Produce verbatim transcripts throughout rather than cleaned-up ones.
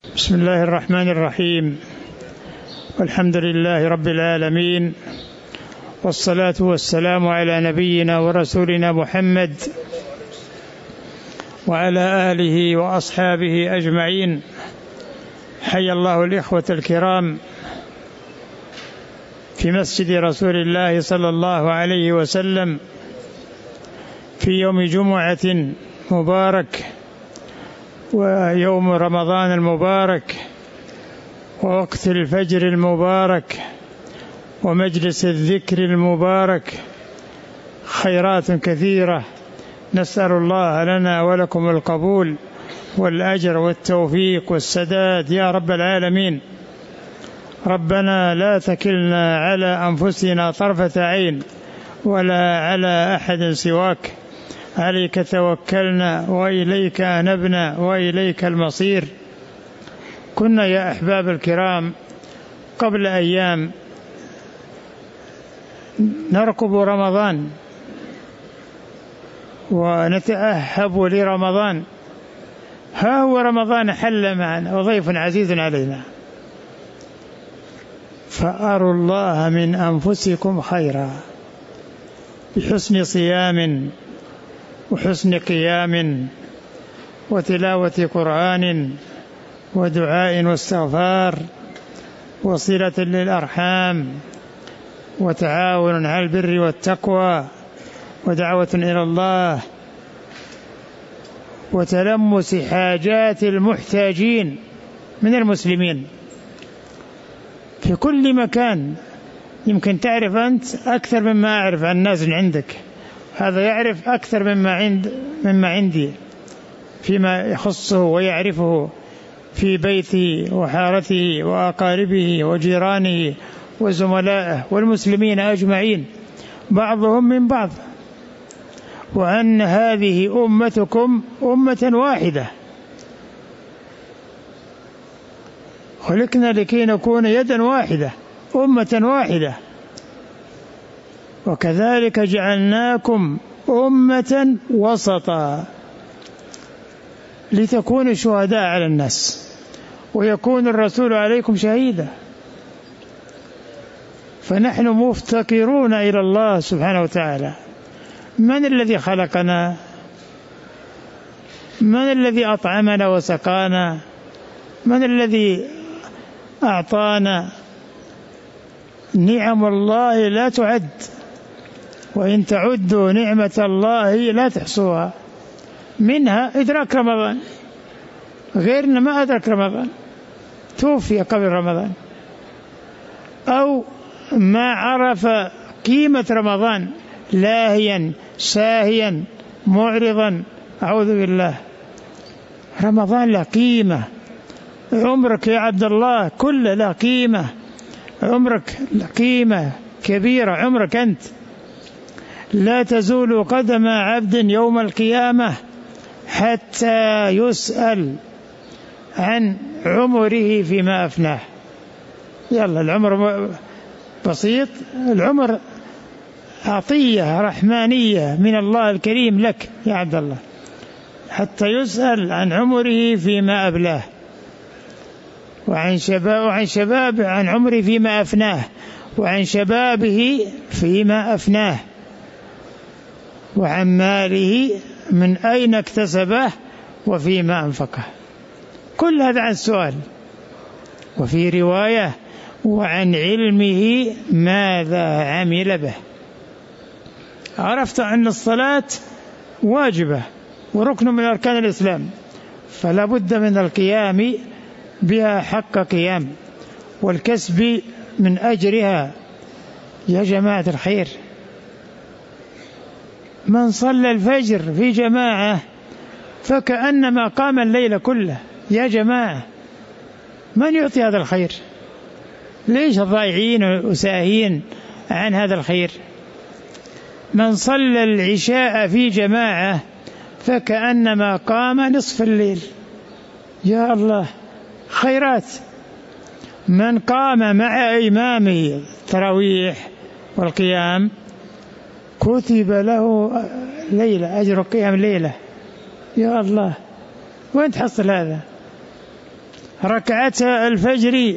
بسم الله الرحمن الرحيم. والحمد لله رب العالمين، والصلاة والسلام على نبينا ورسولنا محمد وعلى آله وأصحابه أجمعين. حيا الله الإخوة الكرام في مسجد رسول الله صلى الله عليه وسلم في يوم جمعة مبارك، ويوم رمضان المبارك، ووقت الفجر المبارك، ومجلس الذكر المبارك، خيرات كثيرة. نسأل الله لنا ولكم القبول والأجر والتوفيق والسداد يا رب العالمين. ربنا لا تكلنا على أنفسنا طرفة عين ولا على أحد سواك، عليك توكلنا وإليك أنبنا وإليك المصير. كنا يا أحباب الكرام قبل أيام نرقب رمضان ونتأهب لرمضان، ها هو رمضان حل معنا وضيف عزيز علينا، فأروا الله من أنفسكم خيرا بحسن صيام وحسن قيام وتلاوة قرآن ودعاء واستغفار وصلة للأرحام وتعاون على البر والتقوى ودعوة إلى الله وتلمس حاجات المحتاجين من المسلمين في كل مكان. يمكن تعرف أنت أكثر مما أعرف عن الناس اللي عندك، هذا يعرف أكثر مما عند مما عندي فيما يخصه ويعرفه في بيته وحارته وأقاربه وجيرانه وزملائه والمسلمين أجمعين بعضهم من بعض، وأن هذه أمتكم أمة واحدة، خلقنا لكي نكون يدا واحدة أمة واحدة، وكذلك جعلناكم أمة وسطا لتكونوا شهداء على الناس ويكون الرسول عليكم شهيدا. فنحن مفتقرون إلى الله سبحانه وتعالى. من الذي خلقنا؟ من الذي أطعمنا وسقانا؟ من الذي أعطانا؟ نعم الله لا تعد، وإن تعدوا نعمة الله لا تحصوها. منها إدراك رمضان، غيرنا ما أدرك رمضان، توفي قبل رمضان، أو ما عرف قيمة رمضان، لاهيا ساهيا معرضا، أعوذ بالله. رمضان له قيمة، عمرك يا عبد الله كله له قيمة، عمرك قيمة كبيرة، عمرك أنت. لا تزول قدم عبد يوم القيامة حتى يسأل عن عمره فيما أفناه. يلا العمر بسيط، العمر عطية رحمانية من الله الكريم لك يا عبد الله، حتى يسأل عن عمره فيما أبلاه، وعن شباب وعن شباب عن عمره فيما أفناه، وعن شبابه فيما أفناه، وعن ماله من أين اكتسبه وفيما أنفقه. كل هذا عن السؤال. وفي رواية وعن علمه ماذا عمل به. عرفت أن الصلاة واجبة وركن من أركان الإسلام، فلا بد من القيام بها حق قيام والكسب من أجرها. يا جماعة الخير، من صلى الفجر في جماعة فكأنما قام الليل كله. يا جماعة، من يعطي هذا الخير؟ ليش الضائعين وساهين عن هذا الخير؟ من صلى العشاء في جماعة فكأنما قام نصف الليل. يا الله، خيرات. من قام مع إمامه التراويح والقيام كتب له ليلة، أجر قيام ليلة. يا الله، وين تحصل هذا؟ ركعتا الفجر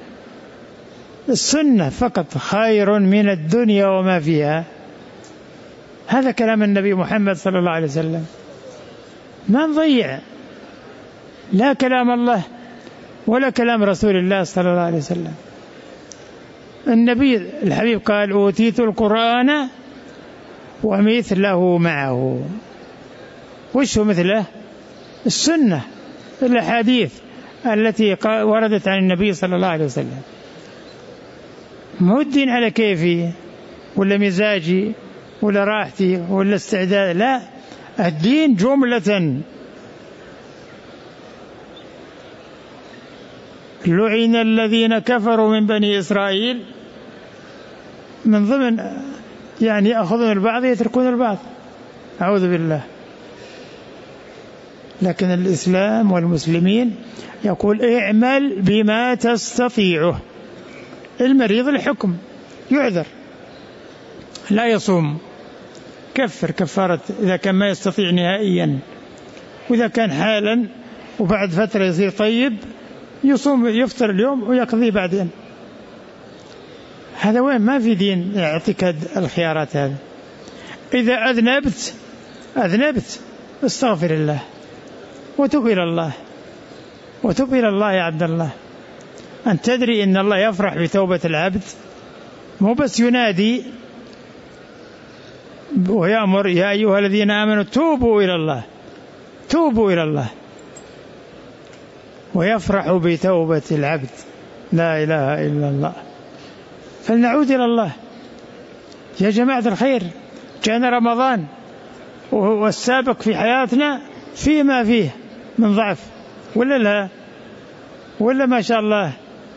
السنة فقط خير من الدنيا وما فيها. هذا كلام النبي محمد صلى الله عليه وسلم، ما نضيع لا كلام الله ولا كلام رسول الله صلى الله عليه وسلم. النبي الحبيب قال أوتيت القرآن ومثله معه. وش هو مثله؟ السنة، الأحاديث التي وردت عن النبي صلى الله عليه وسلم. مو الدين على كيفي ولا مزاجي ولا راحتي ولا استعداد، لا، الدين جملة. لعن الذين كفروا من بني إسرائيل، من ضمن يعني يأخذون البعض يتركون البعض، أعوذ بالله. لكن الإسلام والمسلمين يقول اعمل بما تستطيعه. المريض الحكم يعذر لا يصوم، كفر كفارة إذا كان ما يستطيع نهائيا، وإذا كان حالا وبعد فترة يصير طيب يصوم يفطر اليوم ويقضي بعدين. هذا وين؟ ما في دين يعطيك الخيارات هذه. إذا أذنبت أذنبت استغفر الله وتب إلى الله، وتب إلى الله يا عبد الله. أن تدري إن الله يفرح بتوبة العبد، مو بس ينادي ويأمر يا أيها الذين آمنوا توبوا إلى الله، توبوا إلى الله، ويفرح بتوبة العبد. لا إله إلا الله. فلنعود إلى الله يا جماعة الخير. كان رمضان والسابق في حياتنا فيما فيه من ضعف، ولا لا؟ ولا ما شاء الله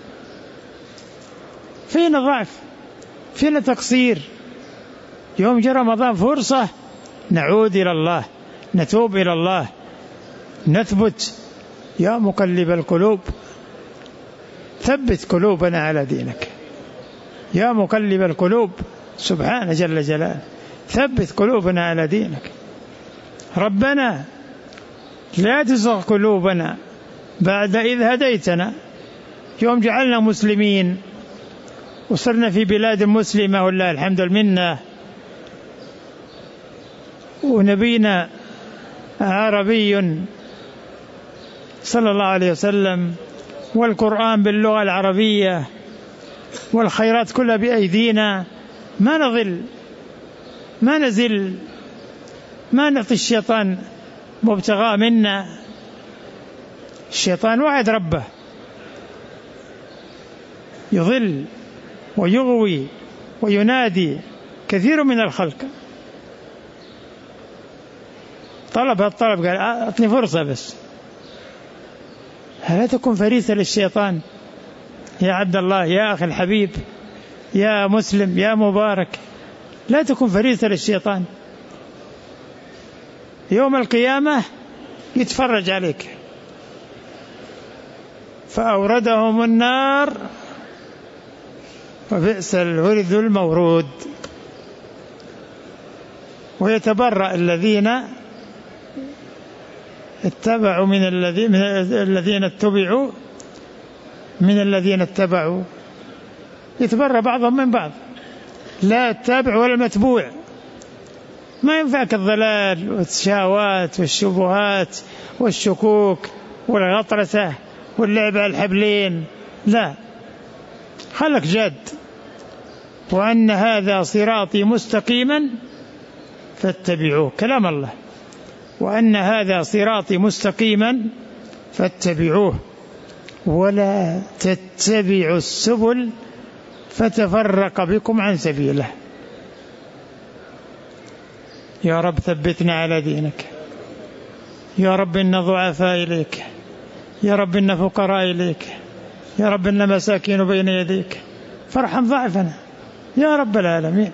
فينا ضعف، فينا تقصير. يوم جاء رمضان فرصة نعود إلى الله، نتوب إلى الله، نثبت. يا مقلب القلوب ثبت قلوبنا على دينك. يا مقلب القلوب سبحانه جل جلاله ثبت قلوبنا على دينك. ربنا لا تزغ قلوبنا بعد إذ هديتنا. يوم جعلنا مسلمين وصرنا في بلاد مسلمة والله الحمد لله، ونبينا عربي صلى الله عليه وسلم، والقرآن باللغة العربية، والخيرات كلها بأيدينا، ما نضل ما نزل، ما نعطي الشيطان مبتغى منا. الشيطان وعد ربه يضل ويغوي وينادي كثير من الخلق. طلب هالطلب قال أعطني فرصة بس. لا تكن فريسة للشيطان يا عبد الله، يا أخي الحبيب، يا مسلم، يا مبارك، لا تكن فريسة للشيطان. يوم القيامة يتفرج عليك. فأوردهم النار وبئس الورد المورود. ويتبرأ الذين اتبعوا من الذين من الذين اتبعوا من الذين اتبعوا. يتبرأ بعضهم من بعض، لا التابع ولا المتبوع. ما ينفعك الضلال والشهوات والشبهات والشكوك والغطرسة واللعب على الحبلين، لا، خلك جد. وأن هذا صراطي مستقيما فاتبعوه، كلام الله. وأن هذا صراطي مستقيما فاتبعوه ولا تتبعوا السبل فتفرق بكم عن سبيله. يا رب ثبتنا على دينك. يا رب إن ضعفاء إليك. يا رب إن فقراء إليك. يا رب إن مساكين بين يديك، فارحم ضعفنا يا رب العالمين.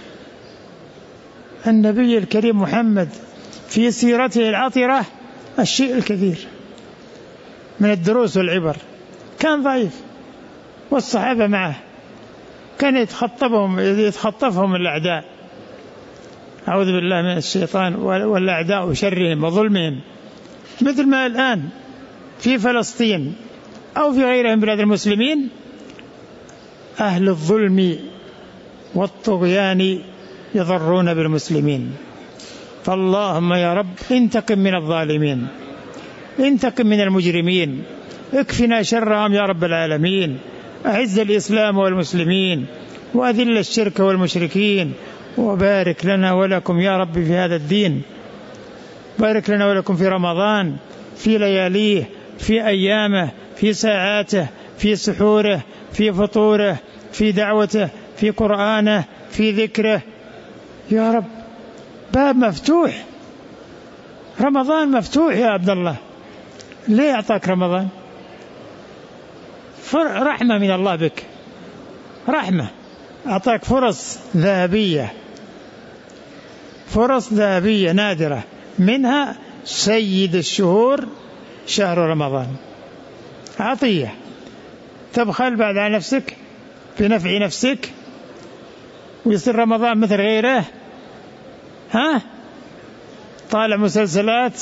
النبي الكريم محمد في سيرته العطرة الشيء الكثير من الدروس والعبر. كان ضعيف والصحابة معه، كان يتخطفهم يتخطفهم الأعداء، أعوذ بالله من الشيطان والأعداء وشرهم وظلمهم، مثل ما الآن في فلسطين أو في غيرها من بلاد المسلمين أهل الظلم والطغيان يضرون بالمسلمين. فاللهم يا رب انتقم من الظالمين، انتقم من المجرمين، اكفنا شرهم يا رب العالمين. أعز الإسلام والمسلمين وأذل الشرك والمشركين، وبارك لنا ولكم يا رب في هذا الدين. بارك لنا ولكم في رمضان، في لياليه، في أيامه، في ساعاته، في سحوره، في فطوره، في دعوته، في قرآنه، في ذكره يا رب. باب مفتوح، رمضان مفتوح يا عبد الله. ليه أعطاك رمضان؟ رحمة من الله بك، رحمة. أعطاك فرص ذهبية، فرص ذهبية نادرة، منها سيد الشهور شهر رمضان. عطية تبخل بعد على نفسك بنفع نفسك ويصير رمضان مثل غيره؟ ها؟ طالع مسلسلات،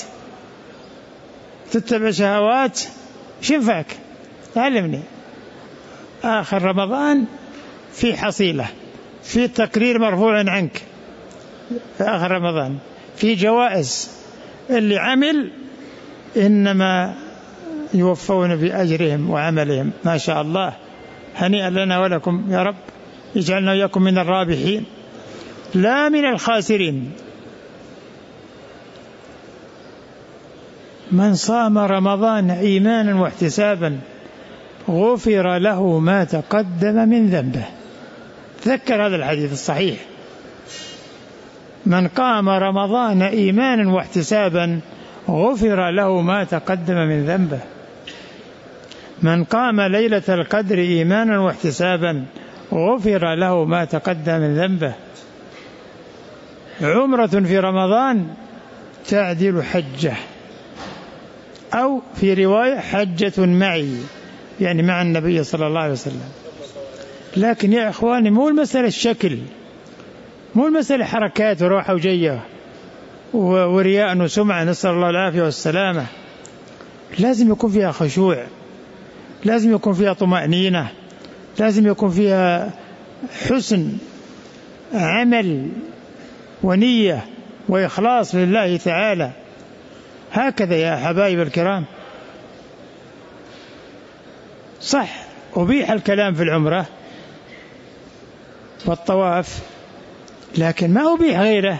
تتبع شهوات، شنفعك؟ علمني. آخر رمضان في حصيلة، في تقرير مرفوع عنك في آخر رمضان، في جوائز. اللي عمل إنما يوفون بأجرهم وعملهم. ما شاء الله، هنيئا لنا ولكم يا رب، يجعلنا وياكم من الرابحين لا من الخاسرين. من صام رمضان إيمانا واحتسابا غفر له ما تقدم من ذنبه. تذكر هذا الحديث الصحيح، من قام رمضان إيمانا واحتسابا غفر له ما تقدم من ذنبه. من قام ليلة القدر إيمانا واحتسابا غفر له ما تقدم من ذنبه. عمرة في رمضان تعدل حجة، أو في رواية حجة معي، يعني مع النبي صلى الله عليه وسلم. لكن يا إخواني، مو المسألة الشكل، مو المسألة حركات وروحة وجية ورياء وسمعة، نسأل الله العافية والسلامة. لازم يكون فيها خشوع، لازم يكون فيها طمأنينة، لازم يكون فيها حسن عمل ونية وإخلاص لله تعالى. هكذا يا حبايب الكرام. صح، أبيح الكلام في العمرة والطواف، لكن ما أبيح غيره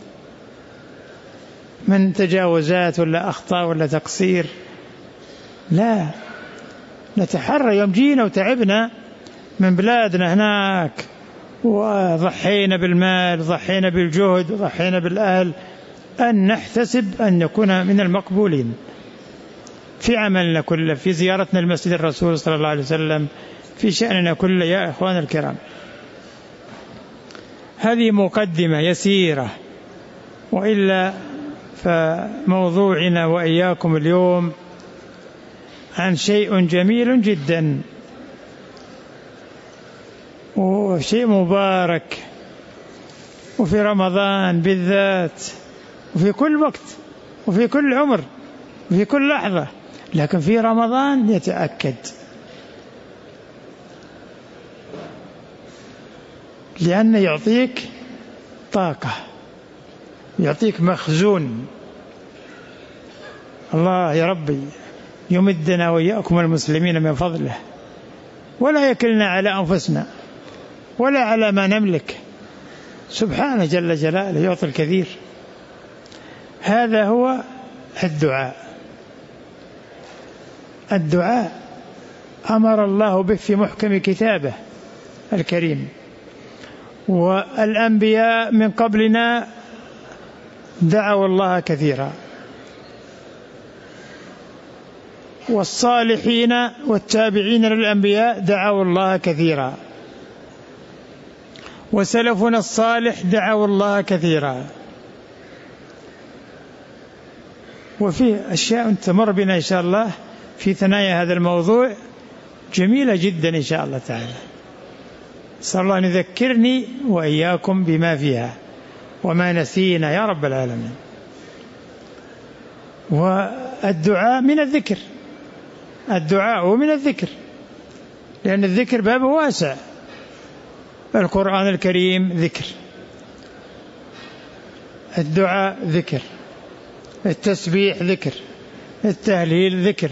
من تجاوزات ولا أخطاء ولا تقصير. لا، نتحرى يوم جينا وتعبنا من بلادنا هناك وضحينا بالمال وضحينا بالجهد وضحينا بالأهل، أن نحتسب أن نكون من المقبولين في عملنا كله، في زيارتنا المسجد الرسول صلى الله عليه وسلم، في شأننا كله يا إخوان الكرام. هذه مقدمة يسيرة، وإلا فموضوعنا وإياكم اليوم عن شيء جميل جدا وشيء مبارك، وفي رمضان بالذات، وفي كل وقت، وفي كل عمر، وفي كل لحظة، لكن في رمضان يتأكد، لأنه يعطيك طاقة، يعطيك مخزون. الله يا ربي يمدنا وإياكم المسلمين من فضله، ولا يكلنا على أنفسنا ولا على ما نملك. سبحانه جل جلاله يعطي الكثير. هذا هو الدعاء. الدعاء أمر الله به في محكم كتابه الكريم، والأنبياء من قبلنا دعوا الله كثيرا، والصالحين والتابعين للأنبياء دعوا الله كثيرا، وسلفنا الصالح دعوا الله كثيرا. وفي أشياء تمر بنا إن شاء الله في ثنايا هذا الموضوع جميلة جدا إن شاء الله تعالى. صلى الله أن يذكرني وإياكم بما فيها وما نسينا يا رب العالمين. والدعاء من الذكر، الدعاء من الذكر، لأن الذكر بابه واسع. القرآن الكريم ذكر، الدعاء ذكر، التسبيح ذكر، التهليل ذكر،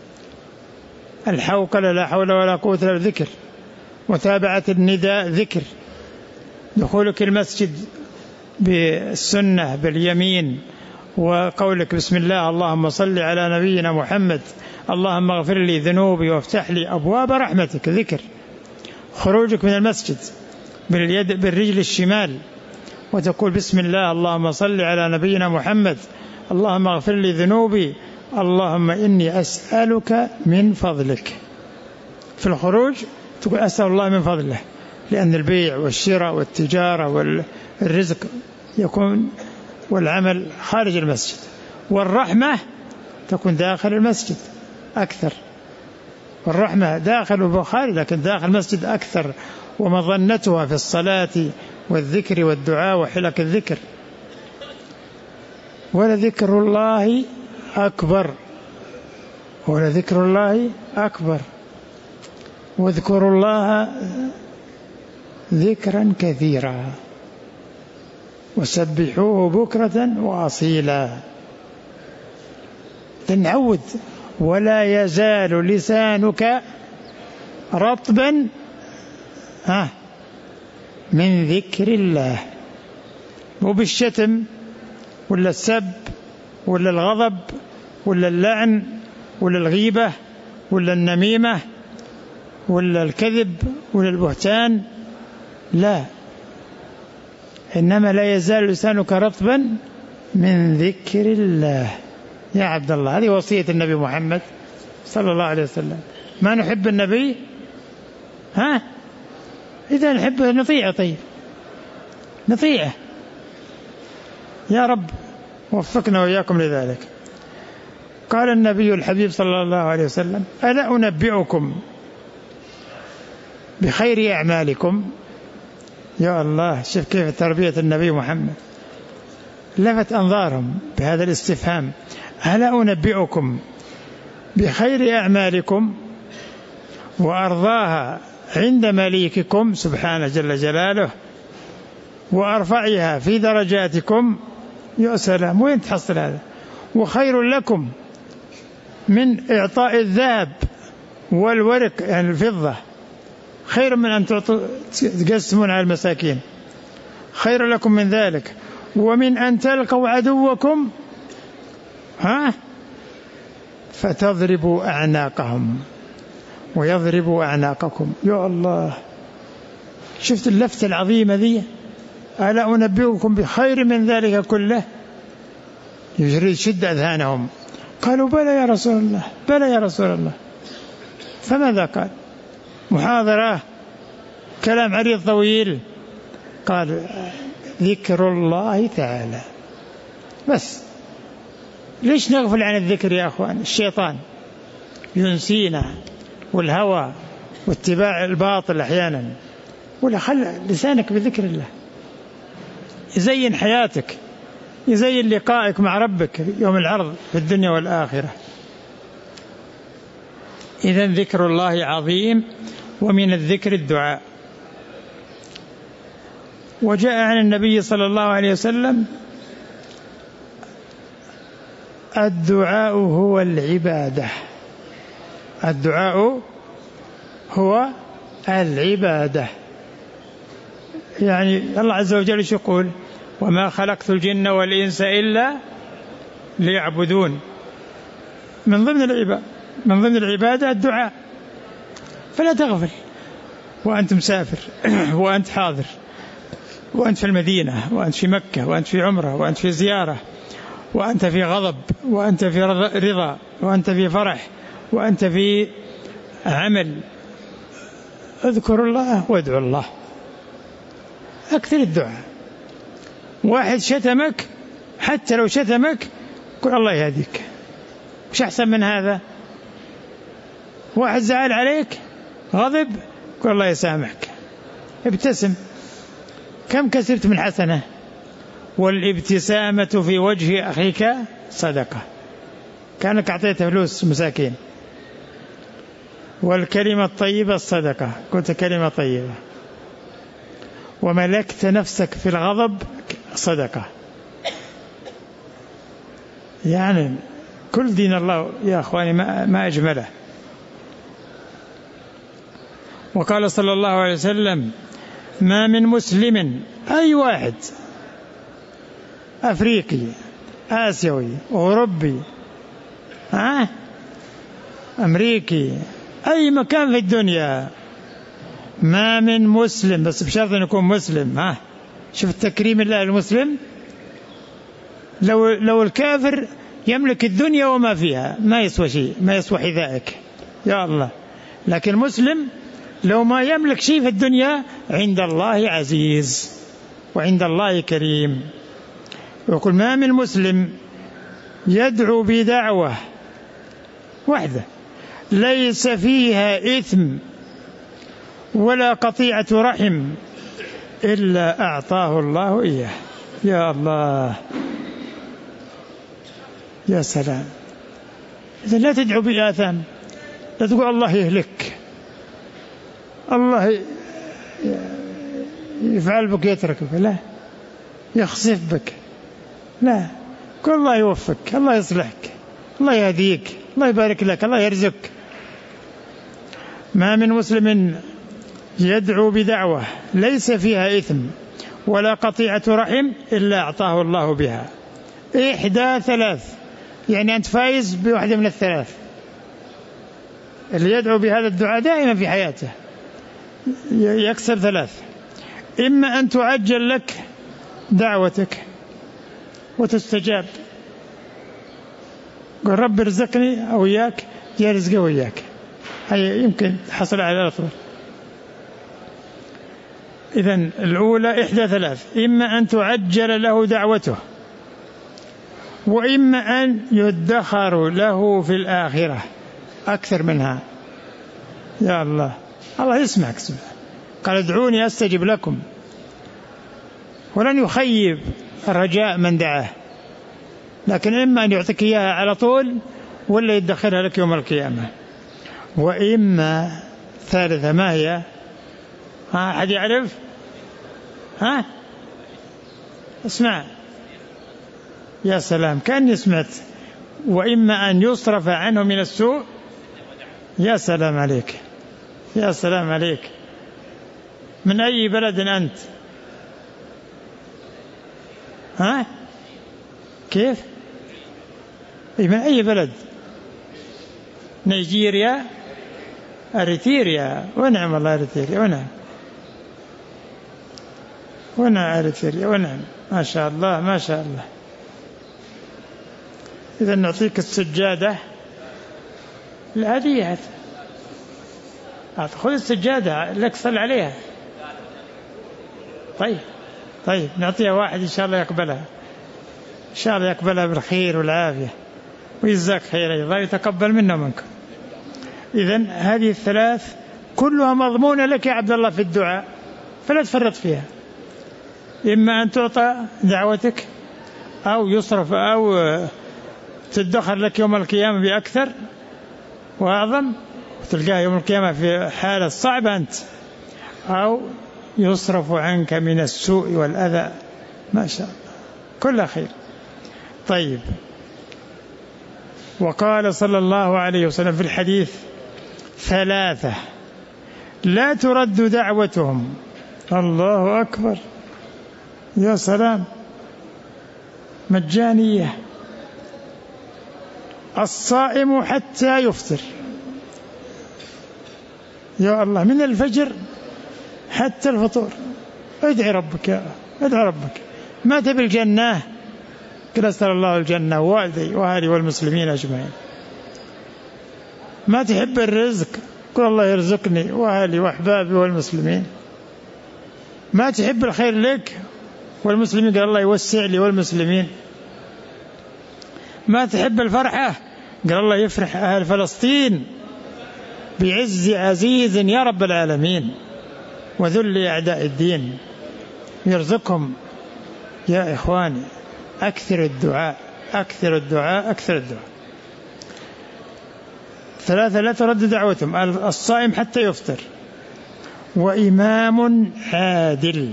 الحوقلة لا حول ولا قوة إلا بالله ذكر، متابعة النداء ذكر، دخولك المسجد بالسنة باليمين، وقولك بسم الله اللهم صل على نبينا محمد اللهم اغفر لي ذنوبي وافتح لي أبواب رحمتك ذكر، خروجك من المسجد باليد بالرجل الشمال وتقول بسم الله اللهم صل على نبينا محمد اللهم اغفر لي ذنوبي اللهم إني أسألك من فضلك. في الخروج تقول أسأل الله من فضله، لأن البيع والشراء والتجارة والرزق يكون والعمل خارج المسجد، والرحمة تكون داخل المسجد أكثر، والرحمة داخل وخارج، لكن داخل المسجد أكثر، ومظنتها في الصلاة والذكر والدعاء وحلق الذكر. ولذكر الله أكبر، ولذكر الله أكبر، واذكروا الله ذكرا كثيرا وسبحوه بكرة وأصيلا. تنعود ولا يزال لسانك رطبا ها من ذكر الله، مو بالشتم ولا السب ولا الغضب ولا اللعن ولا الغيبة ولا النميمة ولا الكذب ولا البهتان، لا، إنما لا يزال لسانك رطبا من ذكر الله. يا عبد الله، هذه وصية النبي محمد صلى الله عليه وسلم. ما نحب النبي؟ ها؟ إذا نحب نطيعه، طيب نطيعه. يا رب وفقنا وإياكم لذلك. قال النبي الحبيب صلى الله عليه وسلم: ألا أنبئكم بخير أعمالكم؟ يا الله، شوف كيف تربية النبي محمد، لفت أنظارهم بهذا الاستفهام: ألا أنبئكم بخير أعمالكم وأرضاها عند مليككم سبحانه جل جلاله وأرفعها في درجاتكم؟ يا سلام، وين تحصل هذا؟ وخير لكم من إعطاء الذهب والورق، يعني الفضة، خير من أن تقسمون على المساكين، خير لكم من ذلك. ومن أن تلقوا عدوكم ها فتضربوا أعناقهم ويضربوا أعناقكم. يا الله، شفت اللفتة العظيمة ذي؟ ألا أنبئكم بخير من ذلك كله؟ يجري شد أذهانهم. قالوا: بلى يا رسول الله، بلى يا رسول الله. فماذا قال؟ محاضرة، كلام عريض طويل؟ قال: ذكر الله تعالى بس. ليش نغفل عن الذكر يا أخوان؟ الشيطان ينسينا، والهوى واتباع الباطل أحيانا. ولا خل لسانك بذكر الله، يزين حياتك، يزين لقائك مع ربك يوم العرض في الدنيا والآخرة. إذن ذكر الله عظيم، ومن الذكر الدعاء. وجاء عن النبي صلى الله عليه وسلم: الدعاء هو العبادة، الدعاء هو العبادة. يعني الله عز وجل يقول: وما خلقت الجن والإنس إلا ليعبدون. من ضمن العبادة من ضمن العبادة الدعاء. فلا تغفل وأنت مسافر وأنت حاضر، وأنت في المدينة، وأنت في مكة، وأنت في عمرة، وأنت في زيارة، وأنت في غضب، وأنت في رضا، وأنت في فرح، وأنت في عمل. اذكر الله وادعو الله، أكثر الدعاء. واحد شتمك، حتى لو شتمك قل الله يهديك، مش أحسن من هذا؟ واحد زعل عليك، غضب، قل الله يسامحك، ابتسم. كم كسبت من حسنة؟ والابتسامة في وجه أخيك صدقة. كانك أعطيته فلوس مساكين، والكلمة الطيبة الصدقة، قلت كلمة طيبة. وملكت نفسك في الغضب صدقة. يعني كل دين الله يا أخواني ما أجمله. وقال صلى الله عليه وسلم: ما من مسلم، أي واحد، أفريقي آسيوي أوروبي ها أمريكي أي مكان في الدنيا، ما من مسلم، بس بشرط أن يكون مسلم. ها شوف التكريم الله المسلم. لو لو الكافر يملك الدنيا وما فيها ما يسوى شيء، ما يسوى حذائك يا الله. لكن مسلم لو ما يملك شيء في الدنيا عند الله عزيز وعند الله كريم. يقول: ما من مسلم يدعو بدعوة واحدة ليس فيها إثم ولا قطيعة رحم إلا أعطاه الله إياه. يا الله يا سلام. إذا لا تدعو بآثام، لا تقول الله يهلك، الله يفعل بك يتركك، لا يخسف بك، لا، قل الله يوفقك، الله يصلحك، الله يهديك، الله يبارك لك، الله يرزقك. ما من مسلم يدعو بدعوة ليس فيها إثم ولا قطيعة رحم إلا أعطاه الله بها إحدى ثلاث، يعني أنت فايز بواحدة من الثلاث. اللي يدعو بهذا الدعاء دائما في حياته يكسب ثلاث: إما أن تعجل لك دعوتك وتستجاب، قل رب ارزقني أو إياك يرزق وإياك، هي يمكن تحصل على طول. إذن الأولى إحدى ثلاث: إما أن تعجل له دعوته، وإما أن يدخر له في الآخرة أكثر منها. يا الله، الله يسمعك سبحانه، قال: ادعوني أستجب لكم، ولن يخيب الرجاء من دعاه. لكن إما أن يعطيك إياها على طول ولا يدخرها لك يوم القيامة. وإما ثالثة، ما هي؟ ها أحد يعرف؟ ها اسمع يا سلام، كأني سمعت. وإما أن يصرف عنه من السوء. يا سلام عليك، يا سلام عليك. من أي بلد أنت؟ ها كيف؟ من أي بلد؟ نيجيريا، أريتريا، ونعم الله أريتريا، ونعم ونعم أريتريا، ونعم، ما شاء الله ما شاء الله. إذا نعطيك السجادة الهدية، خذ السجادة لك، صل عليها. طيب طيب نعطيها واحد إن شاء الله يقبلها، إن شاء الله يقبلها بالخير والعافية ويجزاك خير أيضا، يتقبل منا منكم. إذن هذه الثلاث كلها مضمونة لك يا عبد الله في الدعاء، فلا تفرط فيها. إما أن تعطى دعوتك، أو يصرف، أو تدخر لك يوم القيامة بأكثر وأعظم، وتلقاها يوم القيامة في حالة صعبة أنت، أو يصرف عنك من السوء والأذى. ما شاء الله، كل خير. طيب، وقال صلى الله عليه وسلم في الحديث: ثلاثة لا ترد دعوتهم. الله أكبر، يا سلام، مجانية: الصائم حتى يفطر، يا الله، من الفجر حتى الفطور. ادعي ربك، يا ادعي ربك. ما تبي الجنة؟ قل أسأل الله الجنة والدي وأهلي والمسلمين أجمعين. ما تحب الرزق؟ قل الله يرزقني وأهلي وأحبابي والمسلمين. ما تحب الخير لك والمسلمين؟ قال الله يوسع لي والمسلمين. ما تحب الفرحة؟ قال الله يفرح أهل فلسطين بعز عزيز يا رب العالمين وذل أعداء الدين، يرزقهم. يا إخواني، أكثر الدعاء، أكثر الدعاء، أكثر الدعاء. ثلاثة لا ترد دعوتهم: الصائم حتى يفطر، وإمام عادل.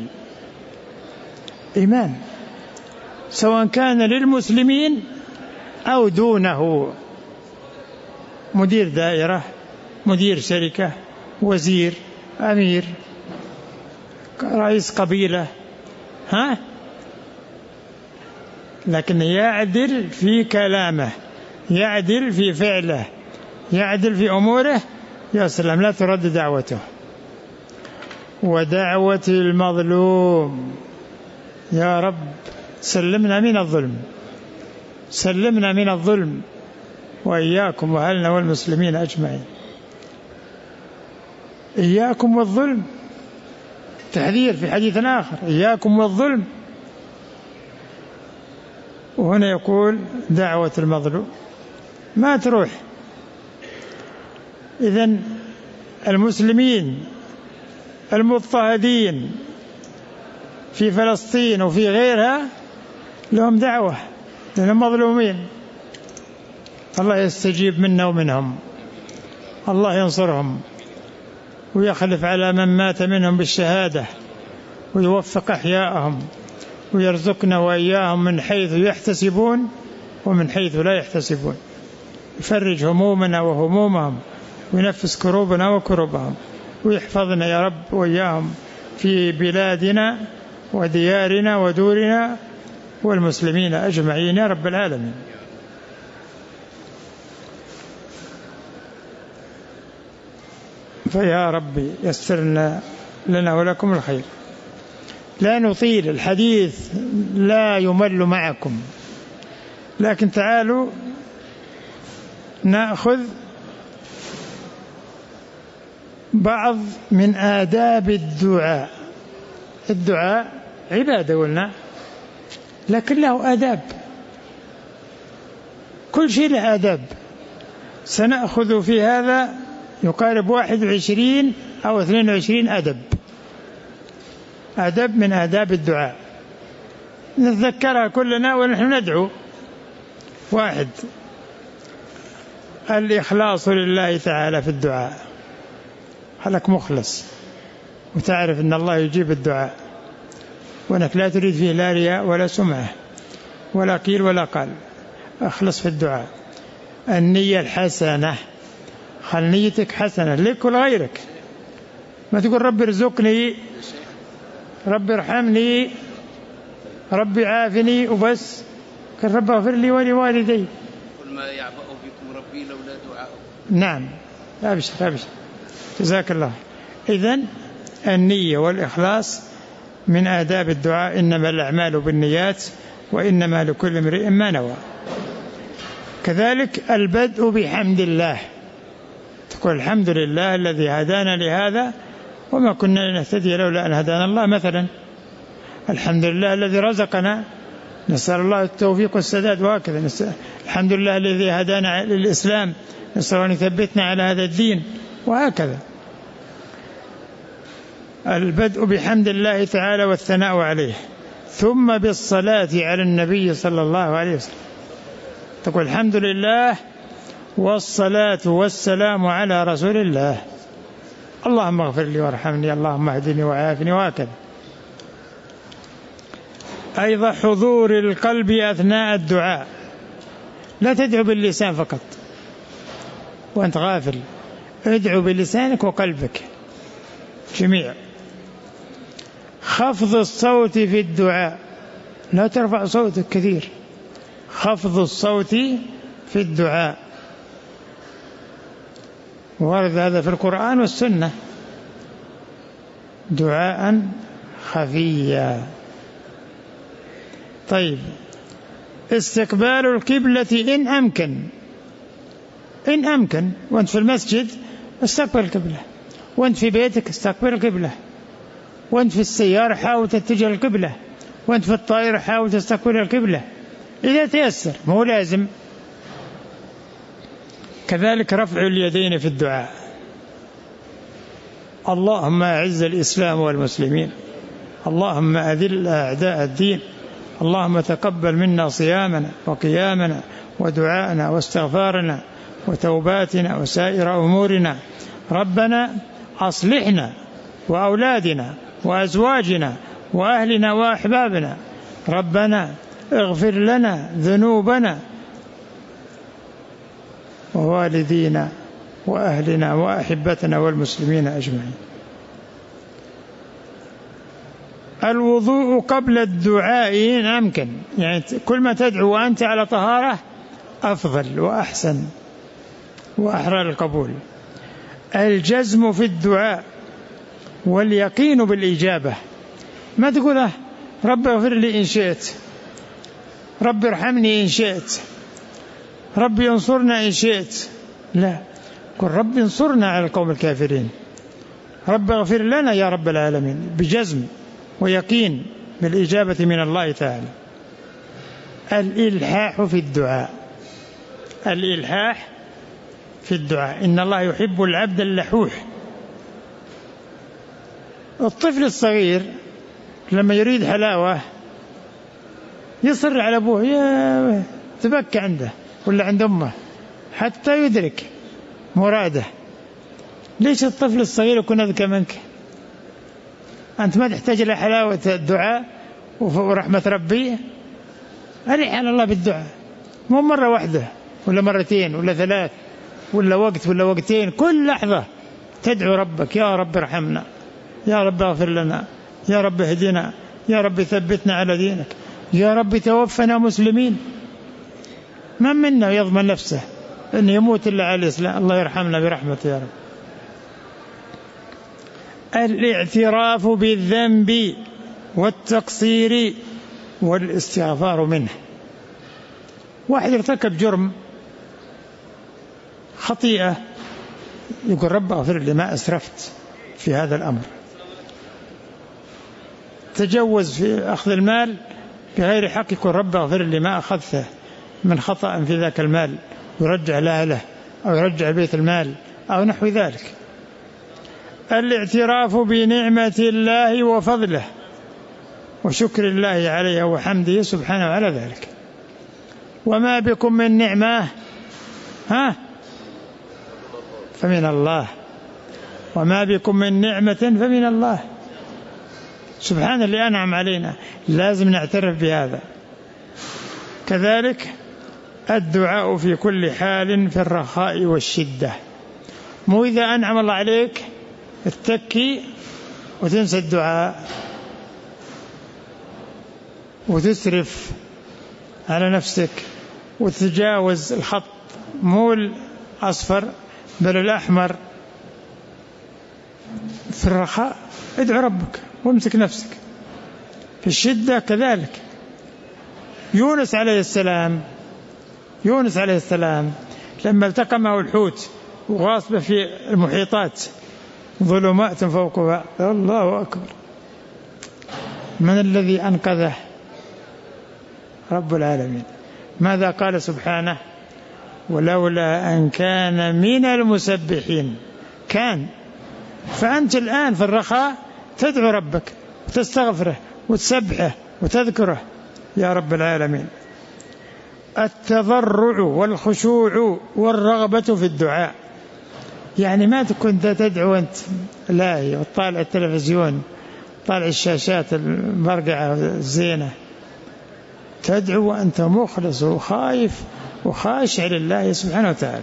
إمام سواء كان للمسلمين أو دونه، مدير دائرة، مدير شركة، وزير، أمير، رئيس قبيلة، ها، لكن يعدل في كلامه، يعدل في فعله، يعدل في أموره، يا سلام، لا ترد دعوته. ودعوة المظلوم، يا رب سلمنا من الظلم، سلمنا من الظلم وإياكم وأهلنا والمسلمين أجمعين. إياكم والظلم، تحذير في حديث آخر: إياكم والظلم. وهنا يقول دعوة المظلوم ما تروح. إذن المسلمين المضطهدين في فلسطين وفي غيرها لهم دعوة، لهم مظلومين، الله يستجيب منا ومنهم، الله ينصرهم ويخلف على من مات منهم بالشهادة، ويوفق أحياءهم، ويرزقنا وإياهم من حيث يحتسبون ومن حيث لا يحتسبون، يفرج همومنا وهمومهم، وينفس كروبنا وكروبهم، ويحفظنا يا رب وإياهم في بلادنا وديارنا ودورنا والمسلمين أجمعين يا رب العالمين. فيا ربي يسرنا لنا ولكم الخير. لا نطيل الحديث، لا يمل معكم، لكن تعالوا نأخذ بعض من آداب الدعاء. الدعاء عبادة قلنا، لكن له آداب، كل شيء له آداب. سنأخذ في هذا يقارب واحد وعشرين أو اثنين وعشرين أدب، أدب من آداب الدعاء نتذكرها كلنا ونحن ندعو. واحد: الإخلاص لله تعالى في الدعاء، خلك مخلص وتعرف أن الله يجيب الدعاء، وأنك لا تريد فيه لا رياء ولا سمعة ولا قيل ولا قال، أخلص في الدعاء. النية الحسنة، خل نيتك حسنة لك ولغيرك، ما تقول رب ارزقني، رب ارحمني، رب عافني وبس، قل رب اغفر لي ولوالدي. قل ما يعبأ بكم ربي لولا دعاء. نعم، أبشر أبشر، جزاك الله. إذن النية والإخلاص من آداب الدعاء، إنما الأعمال بالنيات وإنما لكل امرئ ما نوى. كذلك البدء بحمد الله، تقول الحمد لله الذي هدانا لهذا وما كنا لنهتدي لولا أن هدانا الله. مثلا الحمد لله الذي رزقنا، نسأل الله التوفيق والسداد، وهكذا. الحمد لله الذي هدانا للإسلام، نسأل أن يثبتنا على هذا الدين، وهكذا. البدء بحمد الله تعالى والثناء عليه، ثم بالصلاة على النبي صلى الله عليه وسلم، تقول الحمد لله والصلاة والسلام على رسول الله، اللهم اغفر لي وارحمني، اللهم اهدني وعافني، وهكذا. أيضا حضور القلب أثناء الدعاء، لا تدعو باللسان فقط وأنت غافل، ادعو بلسانك وقلبك جميع. خفض الصوت في الدعاء، لا ترفع صوتك كثير، خفض الصوت في الدعاء، ورد هذا في القرآن والسنة، دعاء خفيا. طيب، استقبال القبلة إن أمكن، إن أمكن، وأنت في المسجد استقبل القبلة، وأنت في بيتك استقبل القبلة، وأنت في السيارة حاول تتجه القبلة، وأنت في الطائرة حاول تستقبل القبلة إذا تيسر، مو لازم. كذلك رفع اليدين في الدعاء، اللهم أعز الإسلام والمسلمين، اللهم أذل أعداء الدين، اللهم تقبل منا صيامنا وقيامنا ودعاءنا واستغفارنا وتوباتنا وسائر أمورنا. ربنا أصلحنا وأولادنا وأزواجنا وأهلنا وأحبابنا. ربنا اغفر لنا ذنوبنا ووالدينا وأهلنا وأحبتنا والمسلمين أجمعين. الوضوء قبل الدعاء إن أمكن، يعني كل ما تدعو وأنت على طهارة أفضل وأحسن وأحرى القبول. الجزم في الدعاء واليقين بالإجابة، ما تقوله رب اغفر لي إن شئت، رب ارحمني إن شئت، رب ينصرنا إن شئت، لا، قل رب انصرنا على القوم الكافرين، رب اغفر لنا يا رب العالمين، بجزم ويقين بالإجابة من الله تعالى. الإلحاح في الدعاء، الإلحاح في الدعاء، إن الله يحب العبد اللحوح. الطفل الصغير لما يريد حلاوة يصر على أبوه، يا تبكى عنده ولا عند أمه حتى يدرك مراده. ليش الطفل الصغير يكون أذكى منك؟ أنت ما تحتاج إلى حلاوة الدعاء ورحمة ربي؟ أريح على الله بالدعاء، مو مرة واحدة ولا مرتين ولا ثلاث ولا وقت ولا وقتين، كل لحظة تدعو ربك يا رب ارحمنا، يا رب اغفر لنا، يا رب اهدنا، يا رب ثبتنا على دينك، يا رب توفنا مسلمين. من منا يضمن نفسه أن يموت إلا على الإسلام؟ الله يرحمنا برحمته يا رب. الاعتراف بالذنب والتقصير والاستغفار منه. واحد ارتكب جرم خطيئة يقول رب اغفر لي ما أسرفت في هذا الأمر، تجوز في أخذ المال بغير حق يقول رب اغفر لي ما أخذته من خطأ في ذاك المال، يرجع لأهله أو يرجع بيت المال أو نحو ذلك. الاعتراف بنعمة الله وفضله وشكر الله عليها وحمده سبحانه على ذلك. وما بكم من نعمة ها فمن الله، وما بكم من نعمة فمن الله، سبحان اللي أنعم علينا، لازم نعترف بهذا. كذلك الدعاء في كل حال في الرخاء والشدة، مو إذا أنعم الله عليك تتكي وتنسى الدعاء وتسرف على نفسك وتتجاوز الخط، مو الأصفر بل الأحمر. في الرخاء ادعو ربك وامسك نفسك، في الشدة كذلك. يونس عليه السلام يونس عليه السلام لما التقمه الحوت وغاصب في المحيطات ظلمات فوقها، الله أكبر، من الذي أنقذه؟ رب العالمين. ماذا قال سبحانه؟ ولولا أن كان من المسبحين. كان. فأنت الآن في الرخاء تدعو ربك وتستغفره وتسبحه وتذكره يا رب العالمين. التضرع والخشوع والرغبة في الدعاء، يعني ما تكون تدعو أنت لاهي وطالع التلفزيون طالع الشاشات المرقعة الزينة، تدعو وأنت مخلص وخايف وخاشع لله سبحانه وتعالى.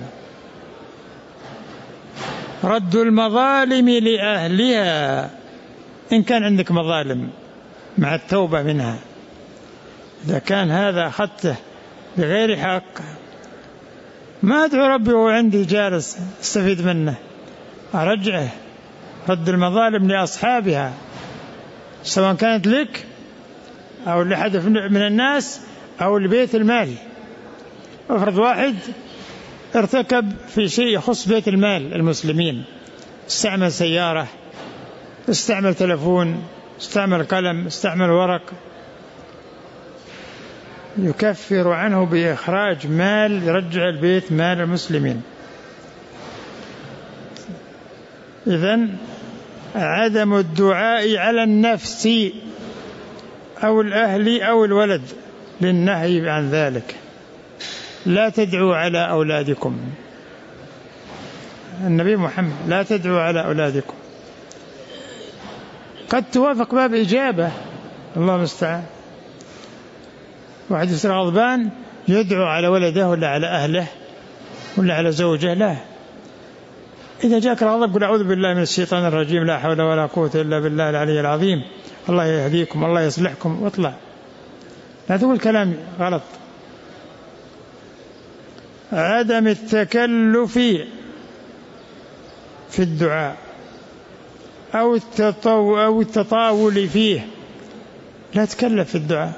رد المظالم لأهلها، إن كان عندك مظالم مع التوبة منها، إذا كان هذا أخذته بغير حق ما أدعو ربي وهو عندي جالس استفيد منه، أرجعه. رد المظالم لأصحابها سواء كانت لك أو لحد من الناس أو لبيت المال. افرض واحد ارتكب في شيء يخص بيت المال المسلمين، استعمل سيارة، استعمل تلفون، استعمل قلم، استعمل ورق، يكفر عنه بإخراج مال يرجع البيت مال المسلمين. إذن عدم الدعاء على النفس أو الأهل أو الولد للنهي عن ذلك. لا تدعوا على أولادكم النبي محمد لا تدعوا على أولادكم. قد توافق باب إجابة، الله المستعان. واحد يصير غضبان يدعو على ولده ولا على أهله ولا على زوجه، لا. إذا جاك الغضب قل أعوذ بالله من الشيطان الرجيم، لا حول ولا قوة إلا بالله العلي العظيم، الله يهديكم الله يصلحكم، واطلع. لا تقول كلام غلط. عدم التكلف في الدعاء أو التطو أو التطاول فيه، لا تكلف في الدعاء.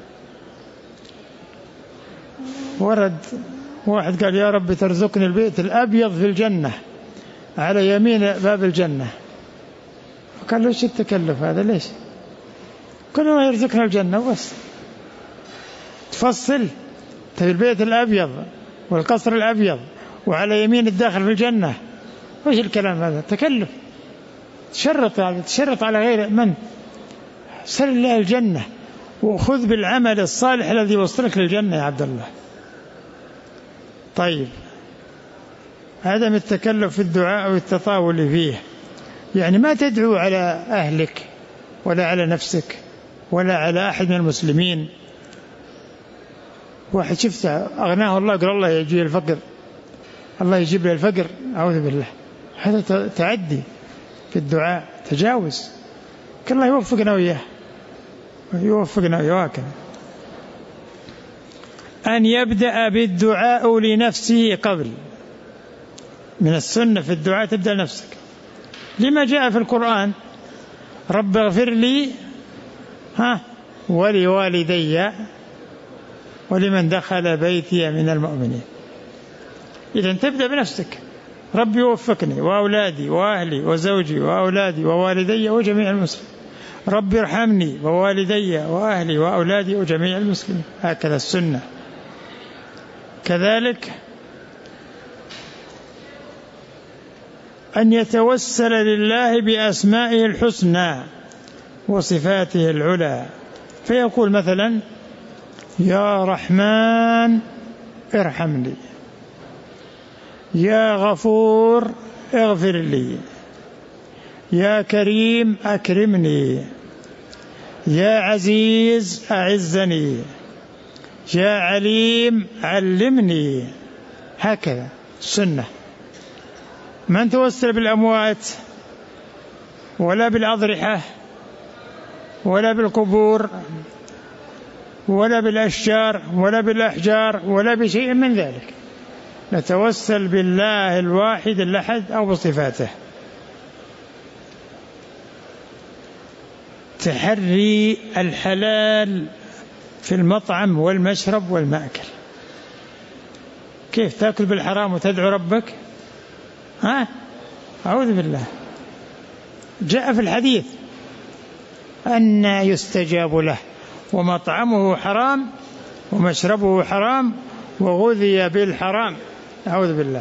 ورد واحد قال يا رب ترزقني البيت الأبيض في الجنة على يمين باب الجنة، فقال له ايش التكلف هذا؟ ليش؟ قال الله يرزقنا الجنة بس. تفصل في البيت الأبيض والقصر الأبيض وعلى يمين الداخل في الجنة، وش الكلام هذا؟ تكلف. تشرط على تشرط على غير من. سل الله الجنة وخذ بالعمل الصالح الذي يوصلك للجنة يا عبد الله. طيب، عدم التكلف في الدعاء والتطاول فيه، يعني ما تدعو على أهلك ولا على نفسك ولا على أحد من المسلمين. واحد شفته أغناه الله قال الله يجيب الفقر، الله يجيب له الفقر، أعوذ بالله، هذا تعدي في الدعاء، تجاوز. الله يوفقنا وإياه يوفقنا وإياك. أن يبدأ بالدعاء لنفسه قبل. من السنة في الدعاء تبدأ نفسك، لما جاء في القرآن رب اغفر لي ها ولوالدي ولمن دخل بيتي من المؤمنين. إذن تبدأ بنفسك، ربي يوفقني وأولادي وأهلي وزوجي وأولادي ووالدي وجميع المسلمين، ربي ارحمني ووالدي وأهلي وأولادي وجميع المسلمين. هكذا السنة. كذلك أن يتوسل لله بأسمائه الحسنى وصفاته العلى، فيقول مثلا يا رحمن ارحمني، يا غفور اغفر لي، يا كريم أكرمني، يا عزيز أعزني، يا عليم علمني. هكذا السنة. من توسل بالأموات ولا بالأضرحة ولا بالقبور ولا بالأشجار ولا بالأحجار ولا بشيء من ذلك، نتوسل بالله الواحد الأحد أو بصفاته. تحري الحلال في المطعم والمشرب والمأكل. كيف تأكل بالحرام وتدعو ربك؟ ها؟ أعوذ بالله. جاء في الحديث أن يستجاب له ومطعمه حرام ومشربه حرام وغذي بالحرام، أعوذ بالله.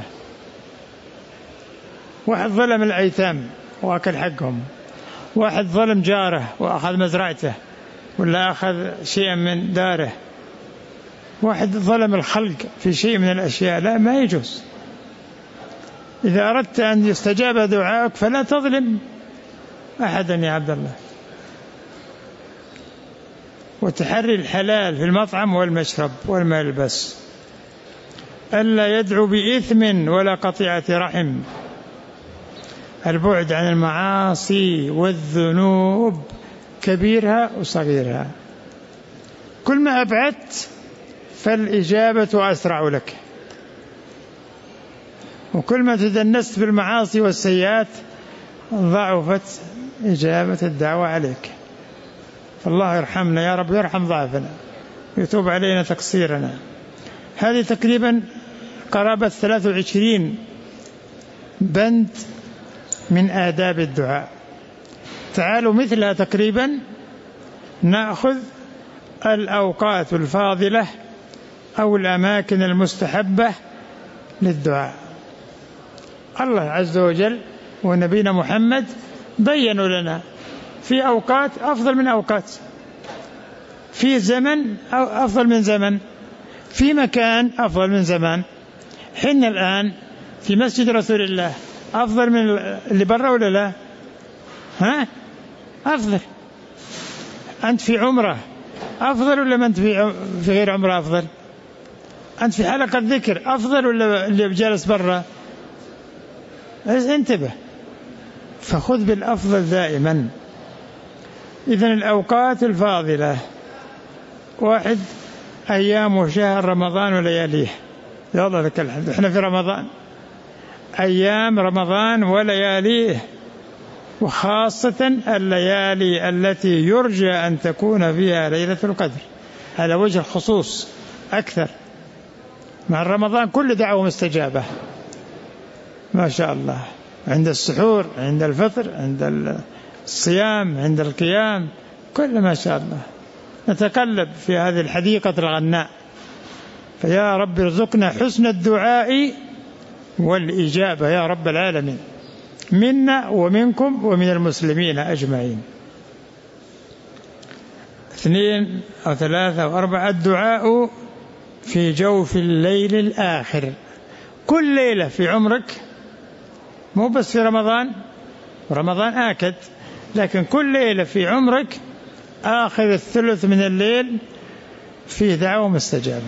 واحد ظلم الأيتام وأكل حقهم، واحد ظلم جاره وأخذ مزرعته ولا أخذ شيئا من داره، واحد ظلم الخلق في شيء من الأشياء، لا، ما يجوز. إذا أردت أن يستجاب دعائك فلا تظلم أحدا يا عبد الله. وتحري الحلال في المطعم والمشرب والملبس. ألا يدعو بإثم ولا قطيعة رحم. البعد عن المعاصي والذنوب كبيرها وصغيرها. كل ما أبعدت فالإجابة أسرع لك، وكل ما تدنست بالمعاصي والسيئات ضعفت إجابة الدعوة عليك. فالله يرحمنا يا رب، يرحم ضعفنا ويتوب علينا تقصيرنا. هذه تقريبا قرابة ثلاث وعشرين بند من آداب الدعاء. تعالوا مثلها تقريبا نأخذ الأوقات الفاضلة أو الأماكن المستحبة للدعاء. الله عز وجل ونبينا محمد بيّنوا لنا في أوقات أفضل من أوقات، في زمن أفضل من زمن، في مكان أفضل من زمان. حنا الآن في مسجد رسول الله أفضل من اللي برا ولا لا؟ ها؟ أفضل. أنت في عمرة أفضل ولا ما أنت في غير عمرة أفضل؟ أنت في حلقة ذكر أفضل ولا اللي جالس برا؟ انتبه، فخذ بالأفضل دائما. إذن الأوقات الفاضلة: واحد، أيام وشهر رمضان ولياليه، يا الله لك الحمد، احنا في رمضان، أيام رمضان ولياليه، وخاصة الليالي التي يرجى أن تكون فيها ليلة القدر على وجه الخصوص أكثر. مع رمضان كل دعوة مستجابة ما شاء الله، عند السحور، عند الفطر، عند الصيام، عند القيام، كل ما شاء الله. نتقلب في هذه الحديقة الغناء. فيا رب ارزقنا حسن الدعاء والإجابة يا رب العالمين، منا ومنكم ومن المسلمين أجمعين. اثنين أو ثلاثة أو أربعة: الدعاء في جوف الليل الآخر. كل ليلة في عمرك، مو بس في رمضان، رمضان آكد، لكن كل ليلة في عمرك آخر الثلث من الليل فيه دعوة مستجابة.